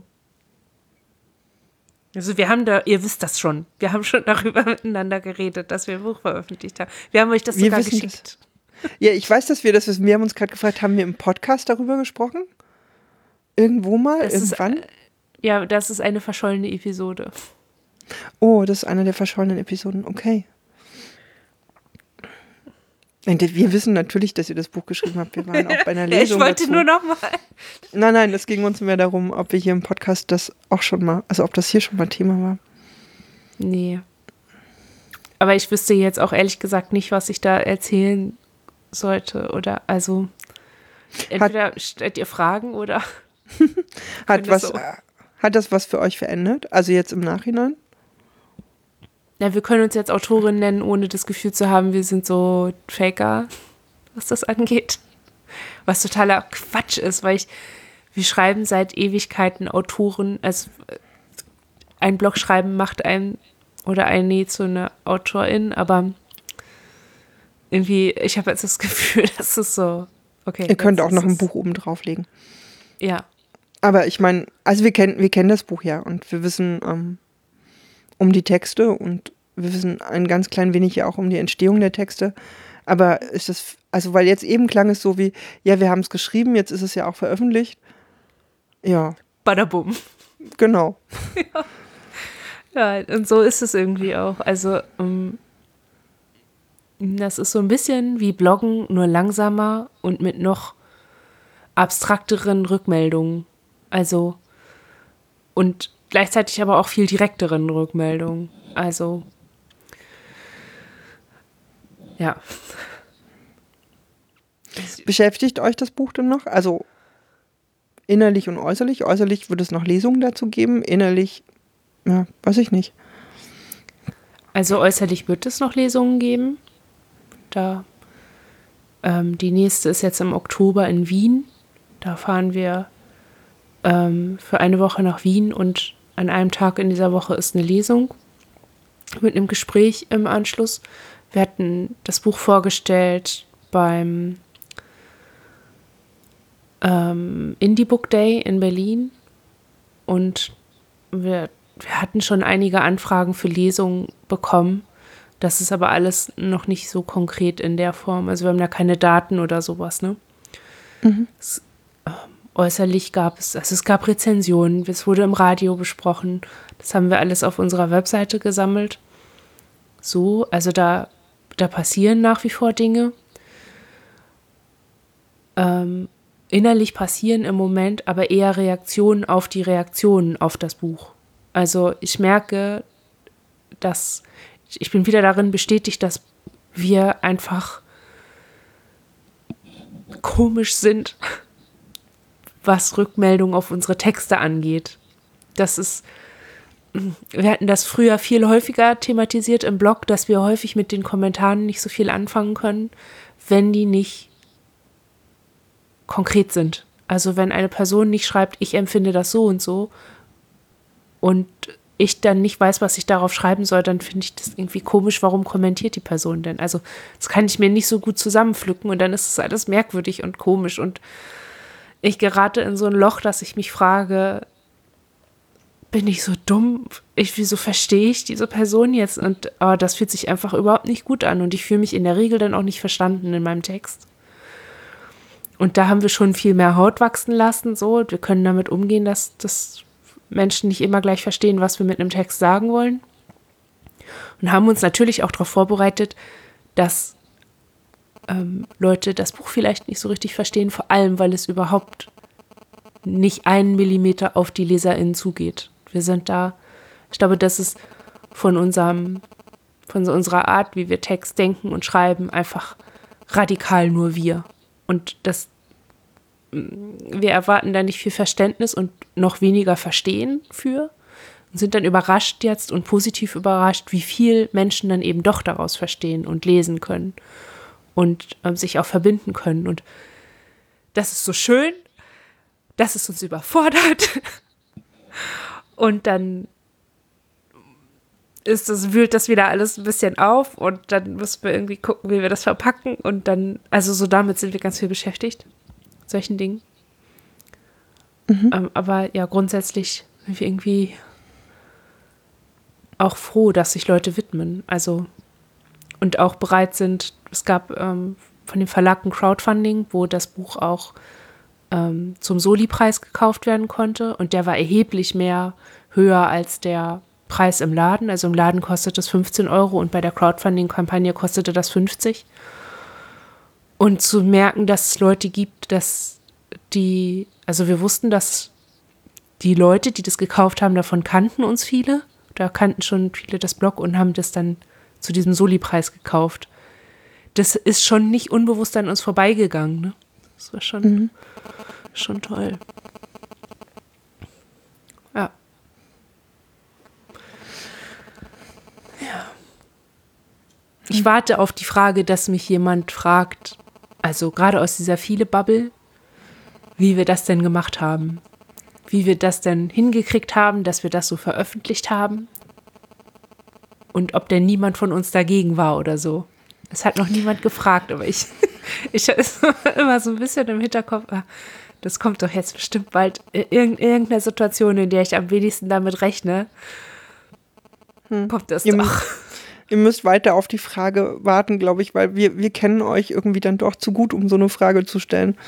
Also wir haben da, ihr wisst das schon, wir haben schon darüber miteinander geredet, dass wir ein Buch veröffentlicht haben. Wir haben euch das sogar geschickt. Das. Ja, ich weiß, dass wir das wissen. Wir haben uns gerade gefragt, haben wir im Podcast darüber gesprochen? Irgendwo mal? Irgendwann? Ja, das ist eine verschollene Episode. Oh, das ist eine der verschollenen Episoden. Okay. Wir wissen natürlich, dass ihr das Buch geschrieben habt. Wir waren auch bei einer Lesung. Ich wollte dazu. nur noch mal. Nein, es ging uns mehr darum, ob wir hier im Podcast das auch schon mal, also ob das hier schon mal Thema war. Nee. Aber ich wüsste jetzt auch ehrlich gesagt nicht, was ich da erzählen sollte. Oder, also, entweder stellt ihr Fragen oder. Hat das was für euch verändert? Also jetzt im Nachhinein? Ja, wir können uns jetzt Autorin nennen, ohne das Gefühl zu haben, wir sind so Faker, was das angeht. Was totaler Quatsch ist, weil wir schreiben seit Ewigkeiten Autoren, also ein Blog schreiben macht einen oder eine zu einer Autorin, aber irgendwie, ich habe jetzt das Gefühl, dass es so, okay. Ihr könnt auch noch ein Buch oben drauflegen. Ja. Aber ich meine, also wir kennen das Buch ja und wir wissen um die Texte und wir wissen ein ganz klein wenig ja auch um die Entstehung der Texte. Aber ist das, also weil jetzt eben klang es so wie, ja, wir haben es geschrieben, jetzt ist es ja auch veröffentlicht. Ja. Badabum. Genau. Ja, und so ist es irgendwie auch. Also, das ist so ein bisschen wie Bloggen, nur langsamer und mit noch abstrakteren Rückmeldungen. Also, und gleichzeitig aber auch viel direkteren Rückmeldungen. Also, ja. Beschäftigt euch das Buch denn noch? Also innerlich und äußerlich? Äußerlich wird es noch Lesungen dazu geben, innerlich, ja, weiß ich nicht. Also äußerlich wird es noch Lesungen geben. Die nächste ist jetzt im Oktober in Wien. Da fahren wir für eine Woche nach Wien und an einem Tag in dieser Woche ist eine Lesung mit einem Gespräch im Anschluss. Wir hatten das Buch vorgestellt beim Indie Book Day in Berlin und wir hatten schon einige Anfragen für Lesungen bekommen. Das ist aber alles noch nicht so konkret in der Form. Also wir haben da keine Daten oder sowas, ne? Mhm. Äußerlich gab es gab Rezensionen, es wurde im Radio besprochen. Das haben wir alles auf unserer Webseite gesammelt. So, also da passieren nach wie vor Dinge. Innerlich passieren im Moment aber eher Reaktionen auf die Reaktionen auf das Buch. Also ich merke, dass ich bin wieder darin bestätigt, dass wir einfach komisch sind, was Rückmeldungen auf unsere Texte angeht. Wir hatten das früher viel häufiger thematisiert im Blog, dass wir häufig mit den Kommentaren nicht so viel anfangen können, wenn die nicht konkret sind. Also wenn eine Person nicht schreibt, ich empfinde das so und ich dann nicht weiß, was ich darauf schreiben soll, dann finde ich das irgendwie komisch, warum kommentiert die Person denn? Also das kann ich mir nicht so gut zusammenpflücken und dann ist es alles merkwürdig und komisch und ich gerate in so ein Loch, dass ich mich frage, bin ich so dumm? Wieso verstehe ich diese Person jetzt? Und das fühlt sich einfach überhaupt nicht gut an und ich fühle mich in der Regel dann auch nicht verstanden in meinem Text. Und da haben wir schon viel mehr Haut wachsen lassen, so. Wir können damit umgehen, dass Menschen nicht immer gleich verstehen, was wir mit einem Text sagen wollen. Und haben uns natürlich auch darauf vorbereitet, dass Leute das Buch vielleicht nicht so richtig verstehen, vor allem, weil es überhaupt nicht einen Millimeter auf die LeserInnen zugeht. Wir sind da, ich glaube, das ist von unserer Art, wie wir Text denken und schreiben, einfach radikal nur wir. Und wir erwarten da nicht viel Verständnis und noch weniger Verstehen für und sind dann überrascht jetzt und positiv überrascht, wie viel Menschen dann eben doch daraus verstehen und lesen können und sich auch verbinden können. Und das ist so schön, dass es uns überfordert. Und dann wühlt das wieder alles ein bisschen auf und dann müssen wir irgendwie gucken, wie wir das verpacken und dann, also so damit sind wir ganz viel beschäftigt, solchen Dingen. Aber ja, grundsätzlich sind wir irgendwie auch froh, dass sich Leute widmen, also und auch bereit sind. Es gab von dem Verlag ein Crowdfunding, wo das Buch auch zum Soli-Preis gekauft werden konnte und der war erheblich mehr höher als der Preis im Laden. Also im Laden kostet es 15 € und bei der Crowdfunding-Kampagne kostete das 50. Und zu merken, dass es Leute gibt, also wir wussten, dass die Leute, die das gekauft haben, davon kannten uns viele. Da kannten schon viele das Blog und haben das dann zu diesem Soli-Preis gekauft. Das ist schon nicht unbewusst an uns vorbeigegangen. Ne? Das war schon toll. Ja. Ich warte auf die Frage, dass mich jemand fragt, also gerade aus dieser Viele-Bubble, wie wir das denn gemacht haben. Wie wir das denn hingekriegt haben, dass wir das so veröffentlicht haben. Und ob denn niemand von uns dagegen war oder so. Es hat noch niemand gefragt, aber ich ist immer so ein bisschen im Hinterkopf, das kommt doch jetzt bestimmt bald irgendeine Situation, in der ich am wenigsten damit rechne. Kommt das doch. Ihr müsst weiter auf die Frage warten, glaube ich, weil wir kennen euch irgendwie dann doch zu gut, um so eine Frage zu stellen.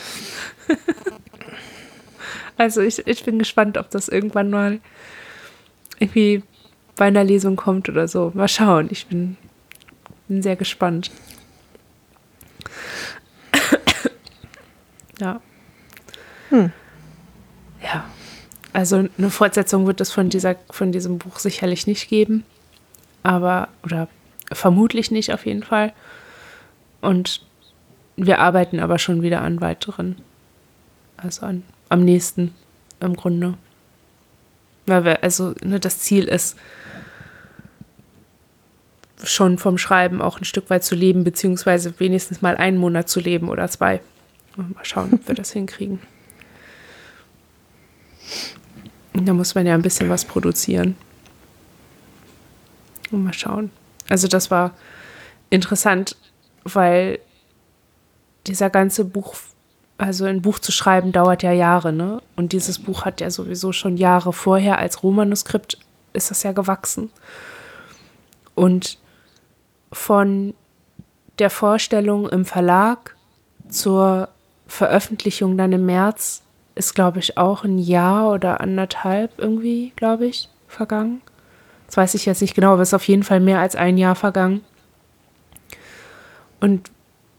Also ich bin gespannt, ob das irgendwann mal irgendwie bei einer Lesung kommt oder so. Mal schauen, ich bin sehr gespannt. Ja. Ja. Also eine Fortsetzung wird es von diesem Buch sicherlich nicht geben. Oder vermutlich nicht auf jeden Fall. Und wir arbeiten aber schon wieder an weiteren. Also am nächsten im Grunde. Weil das Ziel ist, schon vom Schreiben auch ein Stück weit zu leben, beziehungsweise wenigstens mal einen Monat zu leben oder 2. Mal schauen, ob wir das hinkriegen. Und da muss man ja ein bisschen was produzieren. Und mal schauen. Also das war interessant, weil dieser ganze Buch, also ein Buch zu schreiben, dauert ja Jahre, ne? Und dieses Buch hat ja sowieso schon Jahre vorher als Rohmanuskript ist das ja gewachsen. Und von der Vorstellung im Verlag zur Veröffentlichung dann im März ist, glaube ich, auch ein Jahr oder 1,5 irgendwie, glaube ich, vergangen. Das weiß ich jetzt nicht genau, aber es ist auf jeden Fall mehr als ein Jahr vergangen. Und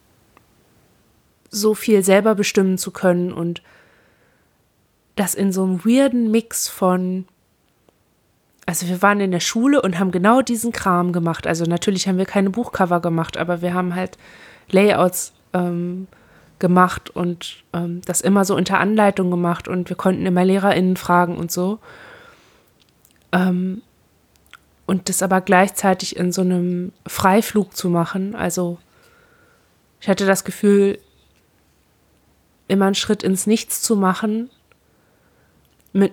so viel selber bestimmen zu können und das in so einem weirden Mix von, also wir waren in der Schule und haben genau diesen Kram gemacht. Also natürlich haben wir keine Buchcover gemacht, aber wir haben halt Layouts gemacht und das immer so unter Anleitung gemacht und wir konnten immer LehrerInnen fragen und so. Und das aber gleichzeitig in so einem Freiflug zu machen. Also ich hatte das Gefühl, immer einen Schritt ins Nichts zu machen, mit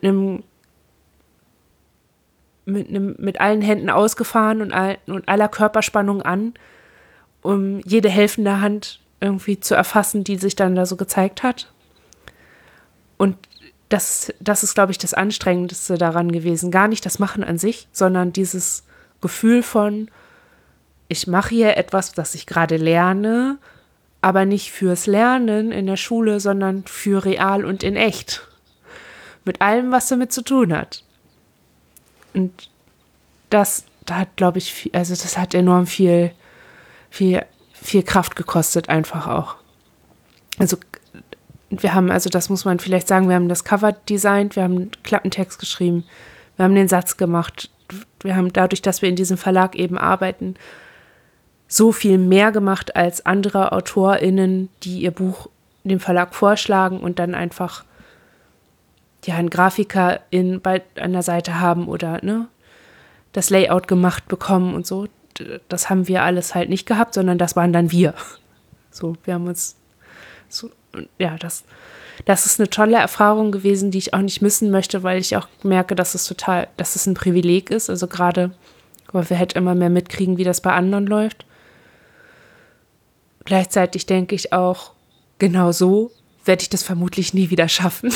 allen Händen ausgefahren und aller Körperspannung an, um jede helfende Hand irgendwie zu erfassen, die sich dann da so gezeigt hat. Und das ist, glaube ich, das Anstrengendste daran gewesen. Gar nicht das Machen an sich, sondern dieses Gefühl von, ich mache hier etwas, das ich gerade lerne, aber nicht fürs Lernen in der Schule, sondern für real und in echt. Mit allem, was damit zu tun hat. Und das hat, glaube ich, das hat enorm viel Kraft gekostet, einfach auch. Also wir haben, das muss man vielleicht sagen, wir haben das Cover designt, wir haben einen Klappentext geschrieben, wir haben den Satz gemacht, wir haben dadurch, dass wir in diesem Verlag eben arbeiten, so viel mehr gemacht als andere AutorInnen, die ihr Buch dem Verlag vorschlagen und dann einfach einen Grafiker an der Seite haben oder das Layout gemacht bekommen und so. Das haben wir alles halt nicht gehabt, sondern das waren dann wir. So, wir haben uns so, ja, das ist eine tolle Erfahrung gewesen, die ich auch nicht missen möchte, weil ich auch merke, dass es ein Privileg ist. Also gerade weil wir halt immer mehr mitkriegen, wie das bei anderen läuft. Gleichzeitig denke ich auch, genau so werde ich das vermutlich nie wieder schaffen.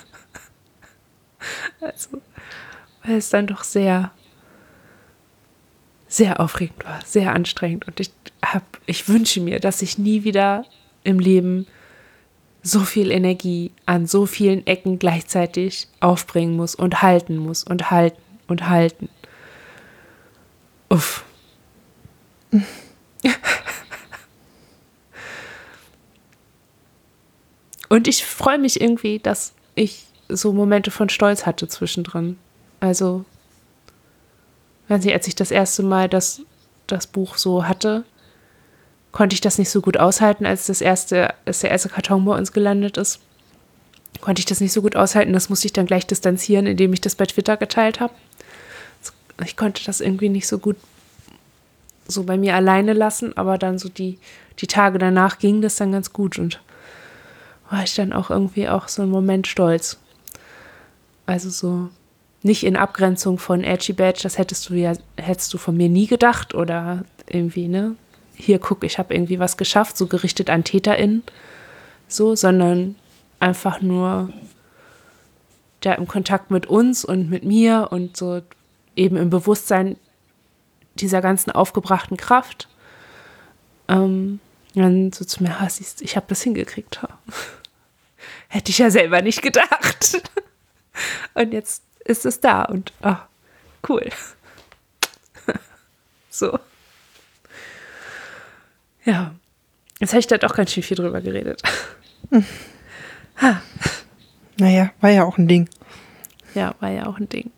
Also, weil es dann doch sehr, sehr aufregend war, sehr anstrengend. Und ich wünsche mir, dass ich nie wieder im Leben so viel Energie an so vielen Ecken gleichzeitig aufbringen muss und halten muss und halten und halten. Uff. Und ich freue mich irgendwie, dass ich so Momente von Stolz hatte zwischendrin. Also, weiß nicht, als ich das erste Mal das Buch so hatte, konnte ich das nicht so gut aushalten, als der erste Karton bei uns gelandet ist. Konnte ich das nicht so gut aushalten, das musste ich dann gleich distanzieren, indem ich das bei Twitter geteilt habe. Ich konnte das irgendwie nicht so gut so bei mir alleine lassen, aber dann so die Tage danach ging das dann ganz gut und war ich dann auch irgendwie auch so einen Moment stolz. Also so nicht in Abgrenzung von Edgy Badge, das hättest du von mir nie gedacht oder irgendwie, ne? Hier, guck, ich habe irgendwie was geschafft, so gerichtet an TäterInnen, so, sondern einfach nur da im Kontakt mit uns und mit mir und so eben im Bewusstsein dieser ganzen aufgebrachten Kraft. Dann so zu mir, siehst, ich habe das hingekriegt. Hätte ich ja selber nicht gedacht. Und jetzt ist es da und cool. So. Ja, jetzt habe ich da doch ganz schön viel drüber geredet. Naja, war ja auch ein Ding. Ja, war ja auch ein Ding.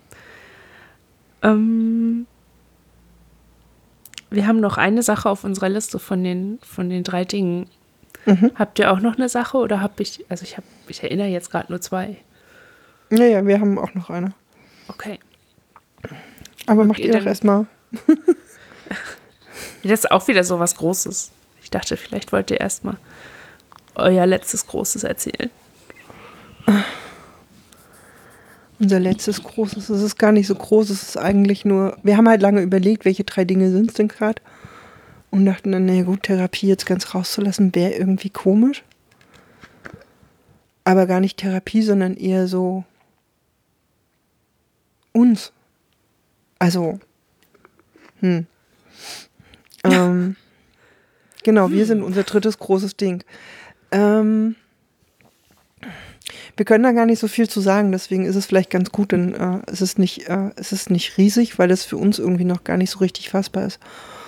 Wir haben noch eine Sache auf unserer Liste von den 3 Dingen. Habt ihr auch noch eine Sache oder ich erinnere jetzt gerade nur 2. Ja, wir haben auch noch eine. Okay. Aber macht ihr doch erstmal. Das ist auch wieder so was Großes. Ich dachte, vielleicht wollt ihr erstmal euer letztes Großes erzählen. Unser letztes Großes, es ist gar nicht so groß, es ist eigentlich nur, wir haben halt lange überlegt, welche 3 Dinge sind es denn gerade und dachten dann, naja gut, Therapie jetzt ganz rauszulassen, wäre irgendwie komisch. Aber gar nicht Therapie, sondern eher so uns. Also, genau, wir sind unser 3. großes Ding. Wir können da gar nicht so viel zu sagen, deswegen ist es vielleicht ganz gut, denn es ist nicht riesig, weil es für uns irgendwie noch gar nicht so richtig fassbar ist.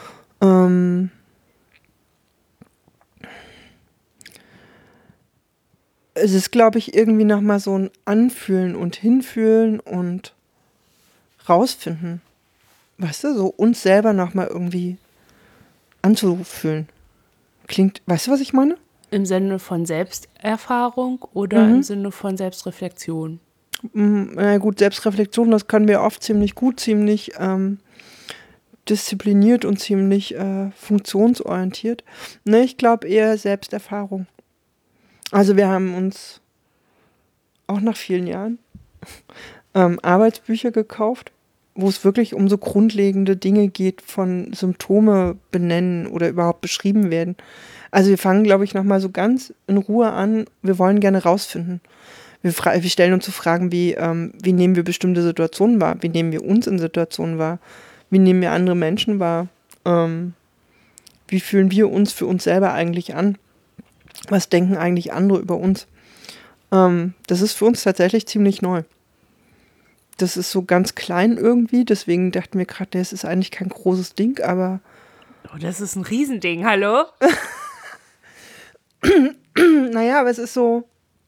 Es ist, glaube ich, irgendwie nochmal so ein Anfühlen und Hinfühlen und rausfinden. Weißt du, so uns selber nochmal irgendwie anzufühlen. Klingt, weißt du, was ich meine? Im Sinne von Selbsterfahrung oder im Sinne von Selbstreflexion? Na gut, Selbstreflexion, das können wir oft ziemlich gut, ziemlich diszipliniert und ziemlich funktionsorientiert. Ne, ich glaube eher Selbsterfahrung. Also wir haben uns auch nach vielen Jahren Arbeitsbücher gekauft, wo es wirklich um so grundlegende Dinge geht, von Symptome benennen oder überhaupt beschrieben werden. Also wir fangen, glaube ich, nochmal so ganz in Ruhe an. Wir wollen gerne rausfinden. Wir stellen uns so Fragen wie, wie nehmen wir bestimmte Situationen wahr? Wie nehmen wir uns in Situationen wahr? Wie nehmen wir andere Menschen wahr? Wie fühlen wir uns für uns selber eigentlich an? Was denken eigentlich andere über uns? Das ist für uns tatsächlich ziemlich neu. Das ist so ganz klein irgendwie, deswegen dachten wir gerade, das ist eigentlich kein großes Ding, aber... Oh, das ist ein Riesending, hallo? Naja, aber es ist so...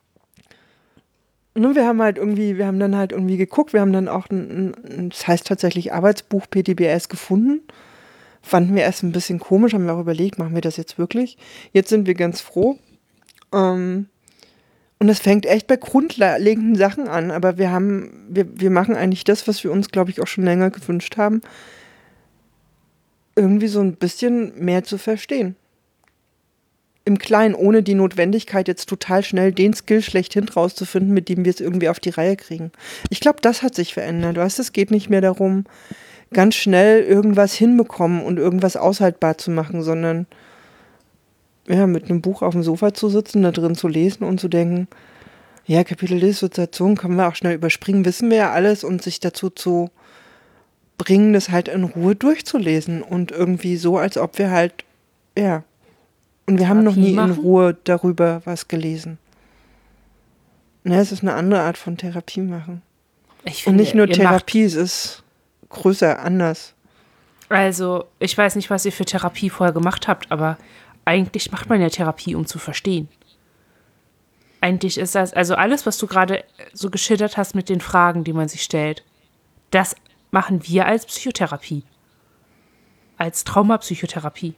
Ne, wir haben dann halt irgendwie geguckt, wir haben dann auch das heißt tatsächlich Arbeitsbuch PTBS gefunden. Fanden wir erst ein bisschen komisch, haben wir auch überlegt, machen wir das jetzt wirklich? Jetzt sind wir ganz froh. Und es fängt echt bei grundlegenden Sachen an, aber wir machen eigentlich das, was wir uns, glaube ich, auch schon länger gewünscht haben, irgendwie so ein bisschen mehr zu verstehen. im Kleinen, ohne die Notwendigkeit, jetzt total schnell den Skill schlechthin rauszufinden, mit dem wir es irgendwie auf die Reihe kriegen. Ich glaube, das hat sich verändert. Weißt du, es geht nicht mehr darum, ganz schnell irgendwas hinbekommen und irgendwas aushaltbar zu machen, sondern ja, mit einem Buch auf dem Sofa zu sitzen, da drin zu lesen und zu denken, ja, Kapitel Dissoziation können wir auch schnell überspringen, wissen wir ja alles, und sich dazu zu bringen, das halt in Ruhe durchzulesen und irgendwie so, als ob wir halt, ja, und wir haben noch nie in Ruhe darüber was gelesen. Ne, es ist eine andere Art von Therapie machen. Und nicht nur Therapie, es ist größer, anders. Also, ich weiß nicht, was ihr für Therapie vorher gemacht habt, aber eigentlich macht man ja Therapie, um zu verstehen. Eigentlich ist das, also alles, was du gerade so geschildert hast mit den Fragen, die man sich stellt, das machen wir als Psychotherapie. Als Traumapsychotherapie.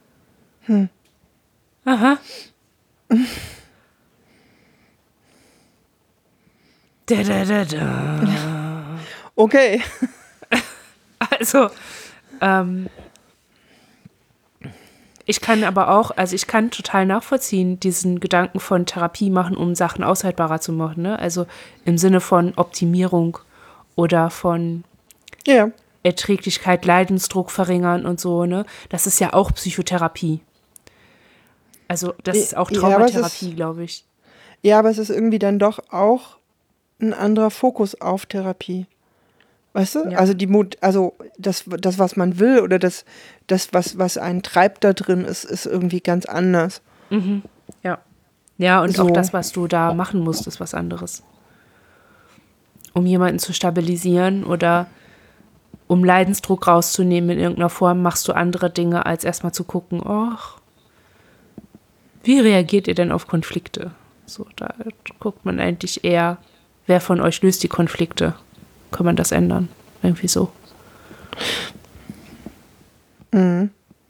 Aha. Okay. Also, ich kann aber auch, also ich kann total nachvollziehen, diesen Gedanken von Therapie machen, um Sachen aushaltbarer zu machen, ne? Also im Sinne von Optimierung oder von Erträglichkeit, Leidensdruck verringern und so, ne? Das ist ja auch Psychotherapie. Also das ist auch Traumatherapie, glaube ich. Ja, aber es ist irgendwie dann doch auch ein anderer Fokus auf Therapie. Weißt du? Ja. Also das, was man will oder das was einen treibt da drin, ist irgendwie ganz anders. Mhm. Ja. Ja, und so. Auch das, was du da machen musst, ist was anderes. Um jemanden zu stabilisieren oder um Leidensdruck rauszunehmen in irgendeiner Form, machst du andere Dinge, als erstmal zu gucken, wie reagiert ihr denn auf Konflikte? So, da guckt man eigentlich eher, wer von euch löst die Konflikte? Kann man das ändern? Irgendwie so. Mhm.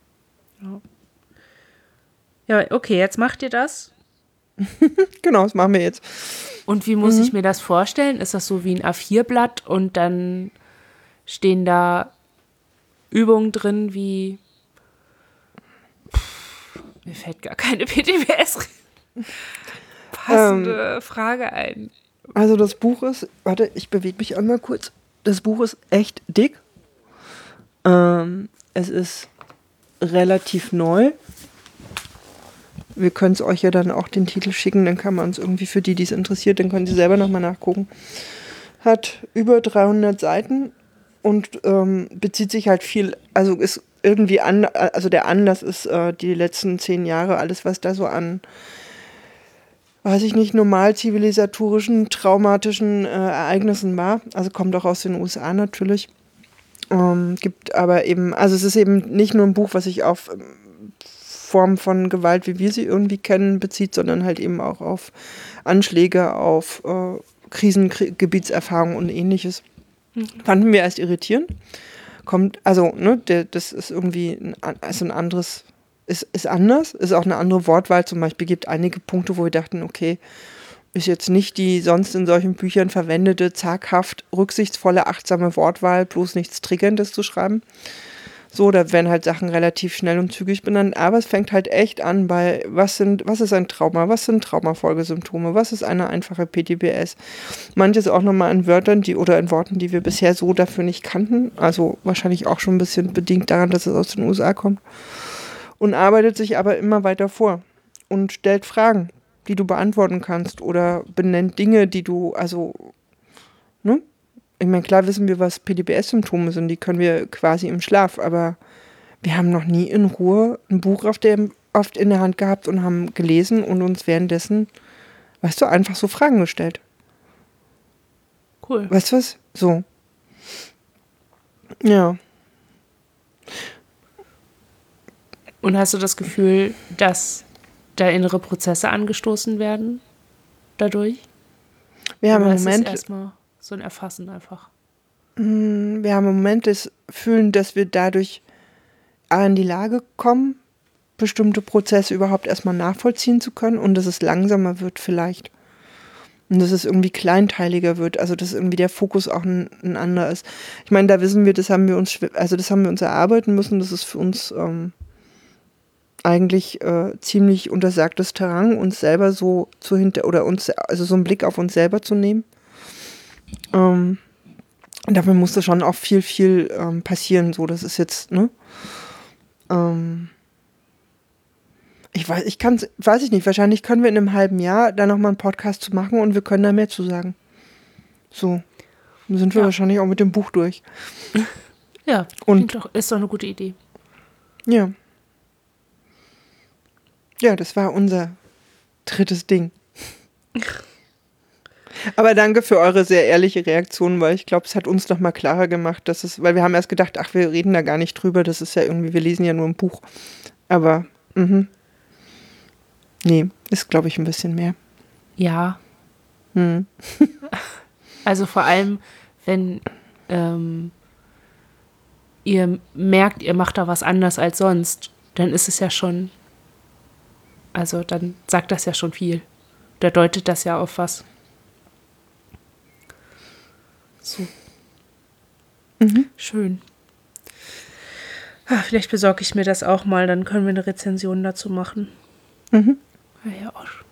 Ja, okay, jetzt macht ihr das. Genau, das machen wir jetzt. Und wie muss ich mir das vorstellen? Ist das so wie ein A4-Blatt und dann stehen da Übungen drin wie mir fällt gar keine PTBS passende Frage ein. Also das Buch ist, warte, ich bewege mich einmal kurz. Das Buch ist echt dick. Es ist relativ neu. Wir können es euch ja dann auch den Titel schicken, dann kann man es irgendwie für die es interessiert, dann können sie selber nochmal nachgucken. Hat über 300 Seiten und bezieht sich halt viel, also ist irgendwie also der Anlass ist die letzten 10 Jahre, alles was da so an, weiß ich nicht, normal zivilisatorischen, traumatischen Ereignissen war. Also kommt auch aus den USA natürlich. Gibt aber eben, also es ist eben nicht nur ein Buch, was sich auf Formen von Gewalt, wie wir sie irgendwie kennen, bezieht, sondern halt eben auch auf Anschläge, auf Krisengebietserfahrungen und ähnliches. Fanden wir erst irritierend. Das ist irgendwie ein anderes, ist anders, ist auch eine andere Wortwahl. Zum Beispiel gibt einige Punkte, wo wir dachten, okay, ist jetzt nicht die sonst in solchen Büchern verwendete, zaghaft, rücksichtsvolle, achtsame Wortwahl, bloß nichts Triggerndes zu schreiben. So, da werden halt Sachen relativ schnell und zügig benannt, aber es fängt halt echt an bei, was ist ein Trauma, was sind Traumafolgesymptome, was ist eine einfache PTBS. Manches auch nochmal in Wörtern, oder in Worten, die wir bisher so dafür nicht kannten, also wahrscheinlich auch schon ein bisschen bedingt daran, dass es aus den USA kommt. Und arbeitet sich aber immer weiter vor und stellt Fragen, die du beantworten kannst oder benennt Dinge, die du, also, ne? Ich meine, klar wissen wir, was PTBS-Symptome sind, die können wir quasi im Schlaf, aber wir haben noch nie in Ruhe ein Buch in der Hand gehabt und haben gelesen und uns währenddessen, weißt du, einfach so Fragen gestellt. Cool. Weißt du was? So. Ja. Und hast du das Gefühl, dass da innere Prozesse angestoßen werden dadurch? Wir haben im Moment erstmal so ein Erfassen einfach. Wir haben im Moment das Fühlen, dass wir dadurch in die Lage kommen, bestimmte Prozesse überhaupt erstmal nachvollziehen zu können und dass es langsamer wird vielleicht. Und dass es irgendwie kleinteiliger wird, also dass irgendwie der Fokus auch ein anderer ist. Ich meine, da wissen wir, das haben wir uns erarbeiten müssen, das ist für uns eigentlich ziemlich untersagtes Terrain, uns selber so also so einen Blick auf uns selber zu nehmen. Dafür musste schon auch viel passieren. So, das ist jetzt, ne? Weiß ich nicht. Wahrscheinlich können wir in einem halben Jahr da nochmal einen Podcast zu machen und wir können da mehr zu sagen. So. Dann sind wir wahrscheinlich auch mit dem Buch durch. Ja, ist doch eine gute Idee. Ja. Ja, das war unser drittes Ding. Aber danke für eure sehr ehrliche Reaktion, weil ich glaube, es hat uns nochmal klarer gemacht, weil wir haben erst gedacht, ach, wir reden da gar nicht drüber, das ist ja irgendwie, wir lesen ja nur ein Buch. Aber, nee, ist, glaube ich, ein bisschen mehr. Ja. Also vor allem, wenn ihr merkt, ihr macht da was anders als sonst, dann ist es ja schon, also dann sagt das ja schon viel. Da deutet das ja auf was. So. Schön. Vielleicht besorge ich mir das auch mal, dann können wir eine Rezension dazu machen. Wäre ja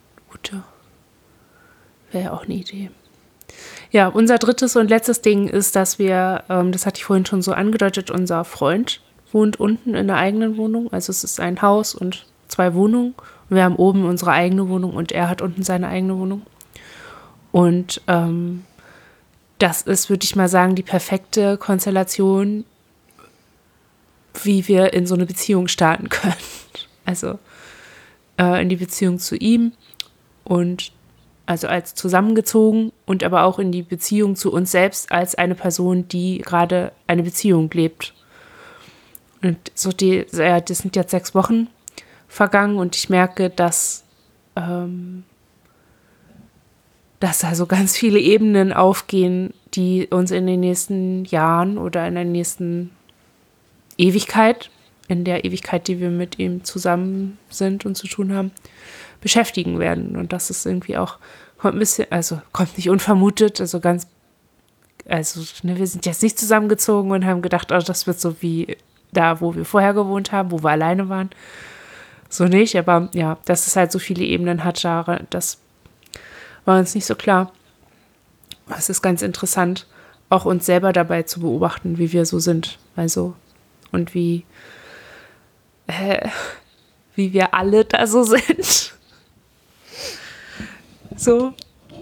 auch eine Idee. Ja, unser drittes und letztes Ding ist, dass wir, das hatte ich vorhin schon so angedeutet, unser Freund wohnt unten in der eigenen Wohnung. Also es ist ein Haus und 2 Wohnungen. Und wir haben oben unsere eigene Wohnung und er hat unten seine eigene Wohnung. Und das ist, würde ich mal sagen, die perfekte Konstellation, wie wir in so eine Beziehung starten können. Also in die Beziehung zu ihm und also als zusammengezogen und aber auch in die Beziehung zu uns selbst als eine Person, die gerade eine Beziehung lebt. Und so das sind jetzt 6 Wochen vergangen und ich merke, dass also ganz viele Ebenen aufgehen, die uns in den nächsten Jahren oder in der nächsten Ewigkeit, in der Ewigkeit, die wir mit ihm zusammen sind und zu tun haben, beschäftigen werden. Und das ist irgendwie auch, kommt nicht unvermutet, wir sind jetzt nicht zusammengezogen und haben gedacht, oh, das wird so wie da, wo wir vorher gewohnt haben, wo wir alleine waren. So nicht, aber ja, dass es halt so viele Ebenen hat, das war uns nicht so klar. Es ist ganz interessant, auch uns selber dabei zu beobachten, wie wir so sind. Also, und wie wir alle da so sind. So.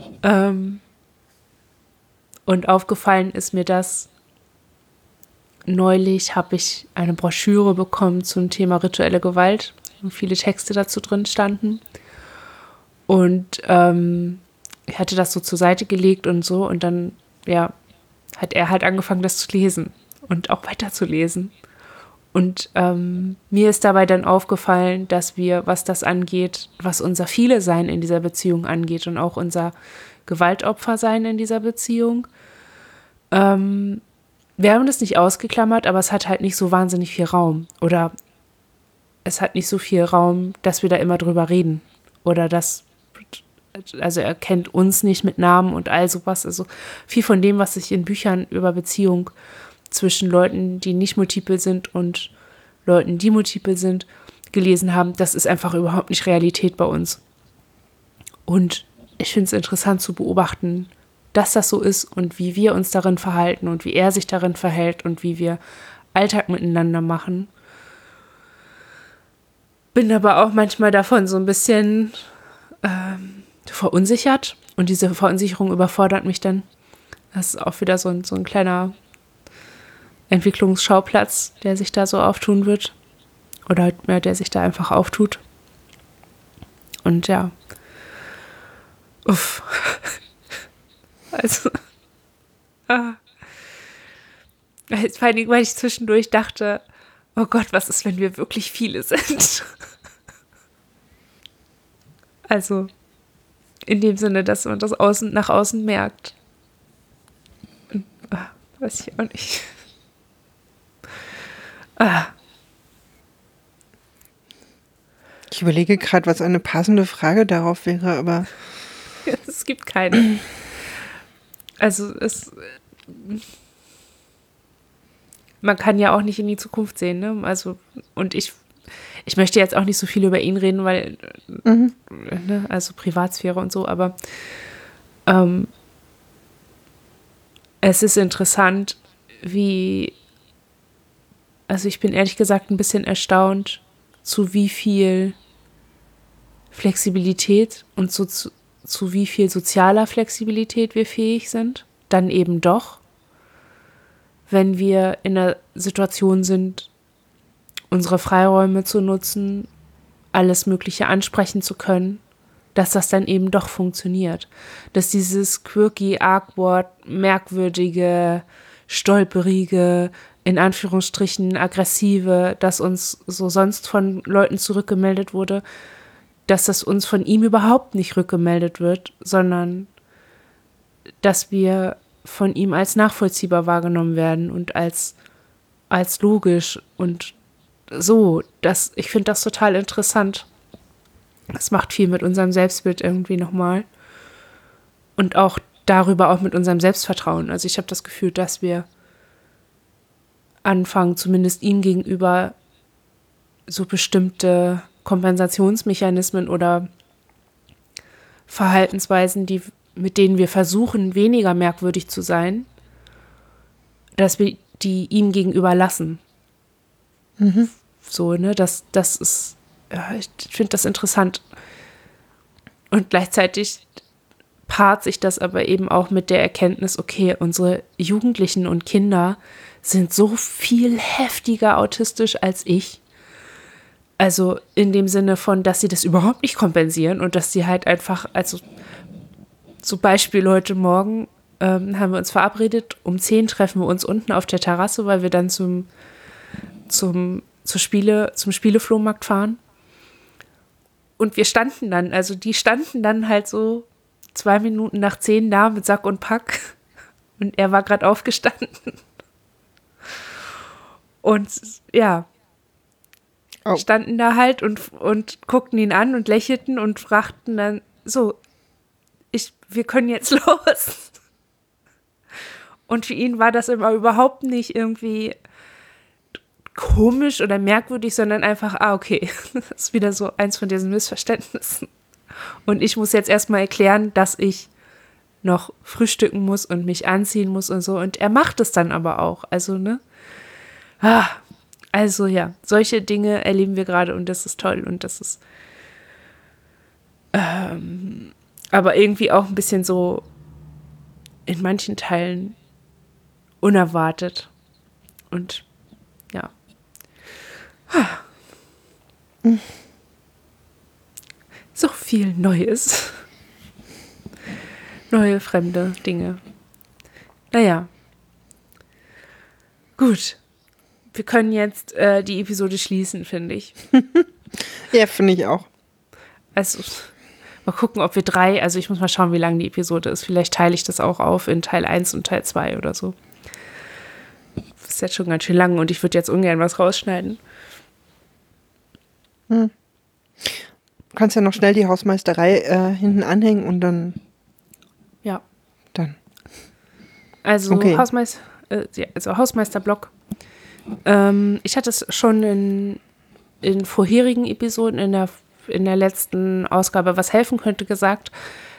Und aufgefallen ist mir das, neulich habe ich eine Broschüre bekommen zum Thema rituelle Gewalt, wo viele Texte dazu drin standen. Und ich hatte das so zur Seite gelegt und so. Und dann, ja, hat er halt angefangen, das zu lesen und auch weiterzulesen. Und mir ist dabei dann aufgefallen, dass wir, was das angeht, was unser Viele-Sein in dieser Beziehung angeht und auch unser Gewaltopfer-Sein in dieser Beziehung, wir haben das nicht ausgeklammert, aber es hat halt nicht so wahnsinnig viel Raum. Oder es hat nicht so viel Raum, dass wir da immer drüber reden. Oder also er kennt uns nicht mit Namen und all sowas. Also viel von dem, was ich in Büchern über Beziehung zwischen Leuten, die nicht multiple sind und Leuten, die multiple sind, gelesen haben, das ist einfach überhaupt nicht Realität bei uns. Und ich finde es interessant zu beobachten, dass das so ist und wie wir uns darin verhalten und wie er sich darin verhält und wie wir Alltag miteinander machen. Bin aber auch manchmal davon so ein bisschen verunsichert und diese Verunsicherung überfordert mich dann. Das ist auch wieder so ein kleiner Entwicklungsschauplatz, der sich da so auftun wird. Oder der sich da einfach auftut. Und ja. Uff. Also. Vor allem, weil ich zwischendurch dachte, oh Gott, was ist, wenn wir wirklich viele sind? Also, in dem Sinne, dass man das nach außen merkt. Und, weiß ich auch nicht. Ich überlege gerade, was eine passende Frage darauf wäre, aber es gibt keine. Also man kann ja auch nicht in die Zukunft sehen, ne? Also, und ich ich möchte jetzt auch nicht so viel über ihn reden, weil, ne, also Privatsphäre und so, aber es ist interessant, also ich bin ehrlich gesagt ein bisschen erstaunt, zu wie viel Flexibilität und zu wie viel sozialer Flexibilität wir fähig sind, dann eben doch, wenn wir in der Situation sind, unsere Freiräume zu nutzen, alles Mögliche ansprechen zu können, dass das dann eben doch funktioniert. Dass dieses quirky, awkward, merkwürdige, stolperige, in Anführungsstrichen aggressive, das uns so sonst von Leuten zurückgemeldet wurde, dass das uns von ihm überhaupt nicht rückgemeldet wird, sondern dass wir von ihm als nachvollziehbar wahrgenommen werden und als logisch und so. Ich finde das total interessant. Das macht viel mit unserem Selbstbild irgendwie nochmal. Und auch darüber auch mit unserem Selbstvertrauen. Also ich habe das Gefühl, dass wir anfangen, zumindest ihm gegenüber so bestimmte Kompensationsmechanismen oder Verhaltensweisen, mit denen wir versuchen, weniger merkwürdig zu sein, dass wir die ihm gegenüber lassen. So, ne, das ist, ja, ich finde das interessant. Und gleichzeitig paart sich das aber eben auch mit der Erkenntnis, okay, unsere Jugendlichen und Kinder sind so viel heftiger autistisch als ich. Also in dem Sinne von, dass sie das überhaupt nicht kompensieren und dass sie halt einfach, also zum Beispiel heute Morgen haben wir uns verabredet, um 10 treffen wir uns unten auf der Terrasse, weil wir dann zum Spieleflohmarkt fahren. Und wir standen dann, also die standen dann halt so 2 Minuten nach 10 da mit Sack und Pack und er war gerade aufgestanden. Und ja, standen da halt und guckten ihn an und lächelten und fragten dann so, wir können jetzt los. Und für ihn war das immer überhaupt nicht irgendwie komisch oder merkwürdig, sondern einfach, okay, das ist wieder so eins von diesen Missverständnissen. Und ich muss jetzt erstmal erklären, dass ich noch frühstücken muss und mich anziehen muss und so. Und er macht es dann aber auch. Also, ne? Also ja, solche Dinge erleben wir gerade und das ist toll und das ist aber irgendwie auch ein bisschen so in manchen Teilen unerwartet und ja. So viel Neues. Neue, fremde Dinge. Naja. Gut. Wir können jetzt die Episode schließen, finde ich. Ja, finde ich auch. Also, mal gucken, ob wir 3, also ich muss mal schauen, wie lang die Episode ist. Vielleicht teile ich das auch auf in Teil 1 und Teil 2 oder so. Das ist jetzt schon ganz schön lang und ich würde jetzt ungern was rausschneiden. Du kannst ja noch schnell die Hausmeisterei hinten anhängen und dann. Ja. Dann. Also, okay. Hausmeisterblock. Ich hatte es schon in vorherigen Episoden, in der letzten Ausgabe, was helfen könnte, gesagt.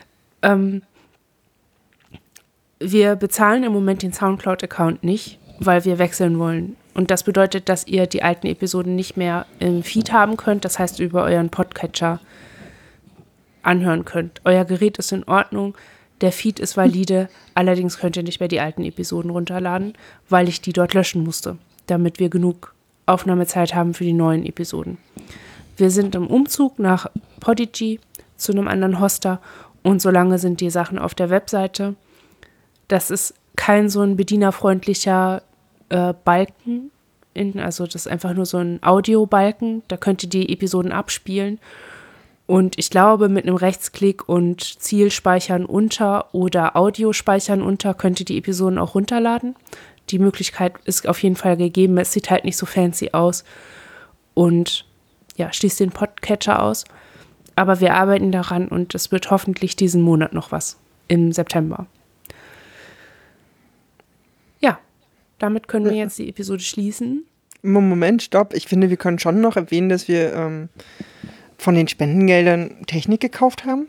Wir bezahlen im Moment den Soundcloud-Account nicht, weil wir wechseln wollen. Und das bedeutet, dass ihr die alten Episoden nicht mehr im Feed haben könnt, das heißt über euren Podcatcher anhören könnt. Euer Gerät ist in Ordnung, der Feed ist valide, allerdings könnt ihr nicht mehr die alten Episoden runterladen, weil ich die dort löschen musste, damit wir genug Aufnahmezeit haben für die neuen Episoden. Wir sind im Umzug nach Podigy zu einem anderen Hoster und solange sind die Sachen auf der Webseite. Das ist kein so ein bedienerfreundlicher Balken, also das ist einfach nur so ein Audiobalken, da könnt ihr die Episoden abspielen und ich glaube mit einem Rechtsklick und Zielspeichern unter oder Audiospeichern unter könnt ihr die Episoden auch runterladen. Die Möglichkeit ist auf jeden Fall gegeben, es sieht halt nicht so fancy aus und ja, schließt den Podcatcher aus, aber wir arbeiten daran und es wird hoffentlich diesen Monat noch was, im September. Ja, damit können wir jetzt die Episode schließen. Moment, stopp. Ich finde, wir können schon noch erwähnen, dass wir von den Spendengeldern Technik gekauft haben.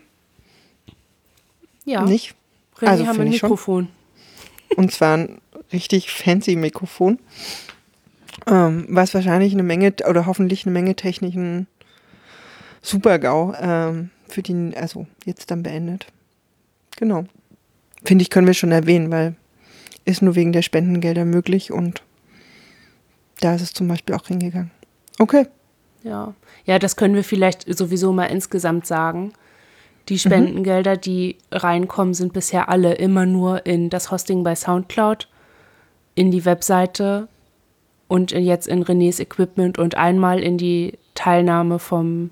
Ja. Nicht? René, Also haben wir ein finde ich schon. Mikrofon. Und zwar ein richtig fancy Mikrofon, was wahrscheinlich eine Menge oder hoffentlich eine Menge technischen Super-GAU für die, also jetzt dann beendet. Genau. Finde ich, können wir schon erwähnen, weil ist nur wegen der Spendengelder möglich und da ist es zum Beispiel auch hingegangen. Okay. Ja, das können wir vielleicht sowieso mal insgesamt sagen. Die Spendengelder, die reinkommen, sind bisher alle immer nur in das Hosting bei Soundcloud, in die Webseite und jetzt in Renés Equipment und einmal in die Teilnahme vom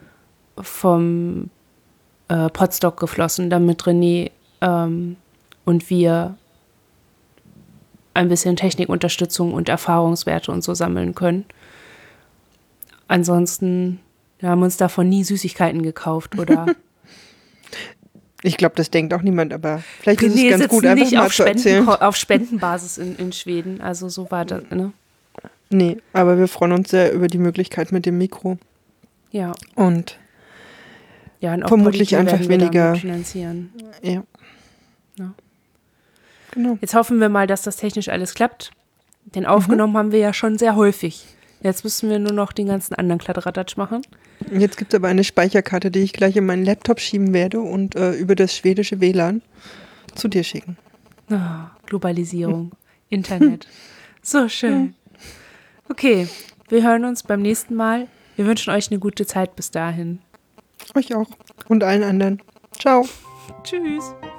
Podstock geflossen, damit René und wir ein bisschen Technikunterstützung und Erfahrungswerte und so sammeln können. Ansonsten haben wir uns davon nie Süßigkeiten gekauft oder. Ich glaube, das denkt auch niemand, aber vielleicht ist Nee, es ganz gut, einfach nicht mal zu erzählen. auf Spendenbasis in Schweden. Also so war das, ne? Nee, aber wir freuen uns sehr über die Möglichkeit mit dem Mikro. Ja. Und auch vermutlich Politik einfach werden wir weniger damit finanzieren. Ja. Ja. Genau. Jetzt hoffen wir mal, dass das technisch alles klappt. Denn aufgenommen haben wir ja schon sehr häufig. Jetzt müssen wir nur noch den ganzen anderen Kladderadatsch machen. Jetzt gibt es aber eine Speicherkarte, die ich gleich in meinen Laptop schieben werde und über das schwedische WLAN zu dir schicken. Globalisierung, Internet. So schön. Okay, wir hören uns beim nächsten Mal. Wir wünschen euch eine gute Zeit bis dahin. Euch auch und allen anderen. Ciao. Tschüss.